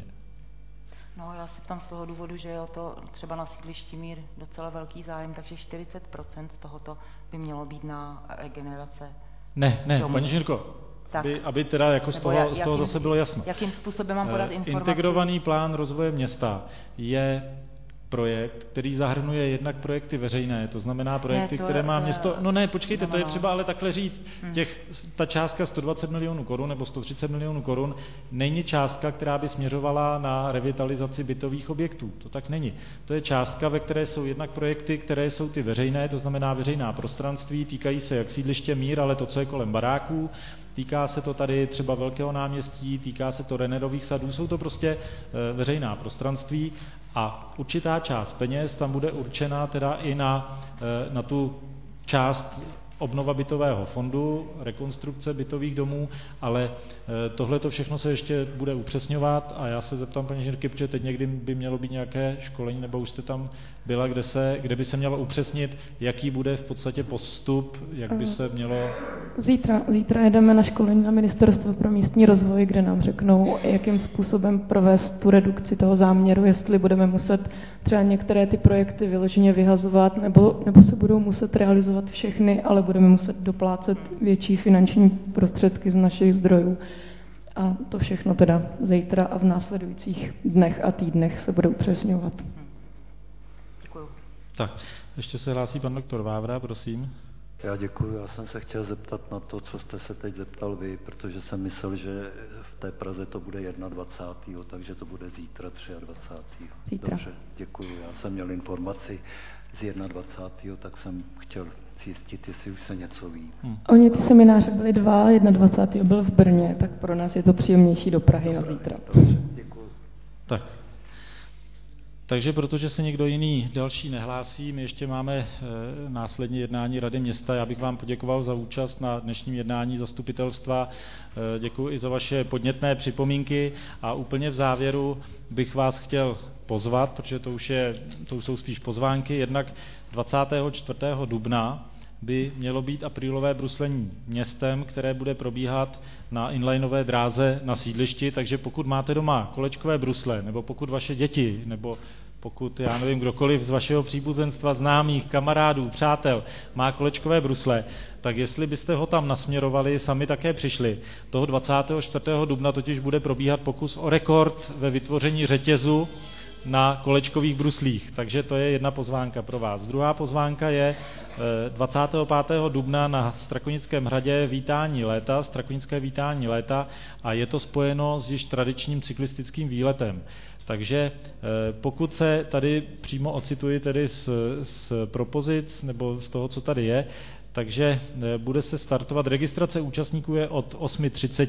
No, já se ptám z toho důvodu, že je o to třeba na sídlišti Mír docela velký zájem, takže čtyřicet procent z tohoto by mělo být na regenerace. Ne, ne, domů. Paní Žirko, aby, aby teda jako z toho, jakým, z toho zase bylo jasno. Jakým způsobem mám podat informaci? Integrovaný plán rozvoje města je projekt, který zahrnuje jednak projekty veřejné, to znamená projekty, ne, to, které má město... No ne, počkejte, no, to je třeba ale takhle říct. Hmm. Těch, ta částka sto dvacet milionů korun nebo sto třicet milionů korun není částka, která by směřovala na revitalizaci bytových objektů. To tak není. To je částka, ve které jsou jednak projekty, které jsou ty veřejné, to znamená veřejná prostranství, týkají se jak sídliště Mír, ale to, co je kolem baráků. Týká se to tady třeba Velkého náměstí, týká se to Rennerových sadů, jsou to prostě e, veřejná prostranství a určitá část peněz tam bude určena teda i na, e, na tu část obnova bytového fondu, rekonstrukce bytových domů, ale e, tohle to všechno se ještě bude upřesňovat a já se zeptám paní inženýrky, protože teď někdy by mělo být nějaké školení, nebo už jste tam byla, kde, se, kde by se mělo upřesnit, jaký bude v podstatě postup, jak by se mělo... Zítra, zítra jedeme na školení na Ministerstvo pro místní rozvoj, kde nám řeknou, jakým způsobem provést tu redukci toho záměru, jestli budeme muset třeba některé ty projekty vyloženě vyhazovat, nebo, nebo se budou muset realizovat všechny, ale budeme muset doplácet větší finanční prostředky z našich zdrojů. A to všechno teda zítra a v následujících dnech a týdnech se bude upřesňovat. Děkuju. Tak, ještě se hlásí pan doktor Vávra, prosím. Já děkuji, já jsem se chtěl zeptat na to, co jste se teď zeptal vy, protože jsem myslel, že v té Praze to bude dvacátého prvního takže to bude zítra dvacátého třetího Zítra. Dobře, děkuji. Já jsem měl informaci z dvacátého prvního tak jsem chtěl zjistit, jestli už se něco ví. Hmm. Oni ty semináře byly dva, dvacátého prvního byl v Brně, tak pro nás je to příjemnější do Prahy na zítra. Dobře, děkuji. Tak. Takže protože se někdo jiný další nehlásí, my ještě máme e, následně jednání Rady města. Já bych vám poděkoval za účast na dnešním jednání zastupitelstva. E, děkuji i za vaše podnětné připomínky a úplně v závěru bych vás chtěl pozvat, protože to už, je, to už jsou spíš pozvánky, jednak dvacátého čtvrtého dubna by mělo být aprílové bruslení městem, které bude probíhat na inlineové dráze na sídlišti, takže pokud máte doma kolečkové brusle, nebo pokud vaše děti, nebo pokud, já nevím, kdokoliv z vašeho příbuzenstva, známých, kamarádů, přátel má kolečkové brusle, tak jestli byste ho tam nasměrovali, sami také přišli. Toho dvacátého čtvrtého dubna totiž bude probíhat pokus o rekord ve vytvoření řetězu na kolečkových bruslích, takže to je jedna pozvánka pro vás. Druhá pozvánka je dvacátého pátého dubna na Strakonickém hradě vítání léta, strakonické vítání léta a je to spojeno s již tradičním cyklistickým výletem. Takže pokud se tady přímo ocituji tedy z, z propozic nebo z toho, co tady je, takže bude se startovat, registrace účastníků je od osm třicet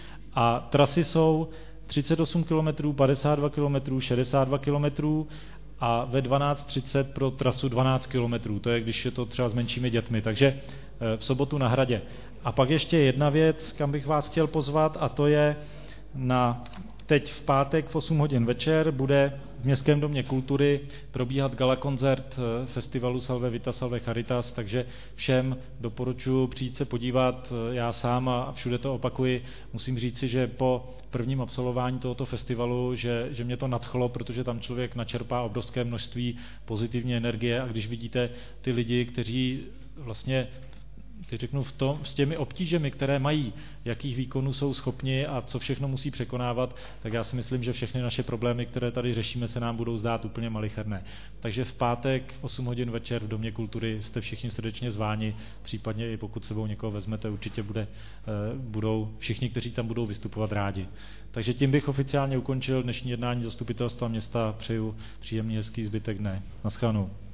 a trasy jsou třicet osm kilometrů, padesát dva kilometrů, šedesát dva kilometrů a ve dvanáct třicet pro trasu dvanáct kilometrů. To je, když je to třeba s menšími dětmi. Takže v sobotu na hradě. A pak ještě jedna věc, kam bych vás chtěl pozvat, a to je na teď v pátek v osm hodin večer bude v Městském domě kultury probíhat galakoncert festivalu Salve Vita Salve Charitas, takže všem doporučuji přijít se podívat. Já sám a všude to opakuji, musím říci, že po prvním absolvování tohoto festivalu, že, že mě to nadchlo, protože tam člověk načerpá obrovské množství pozitivní energie a když vidíte ty lidi, kteří vlastně teď řeknu, v tom, s těmi obtížemi, které mají, jakých výkonů jsou schopni a co všechno musí překonávat, tak já si myslím, že všechny naše problémy, které tady řešíme, se nám budou zdát úplně malicherné. Takže v pátek v osm hodin večer v Domě kultury jste všichni srdečně zváni, případně i pokud sebou někoho vezmete, určitě bude, budou všichni, kteří tam budou vystupovat, rádi. Takže tím bych oficiálně ukončil dnešní jednání zastupitelstva města. Přeju příjemný hezký zbytek dne. Naschledanou.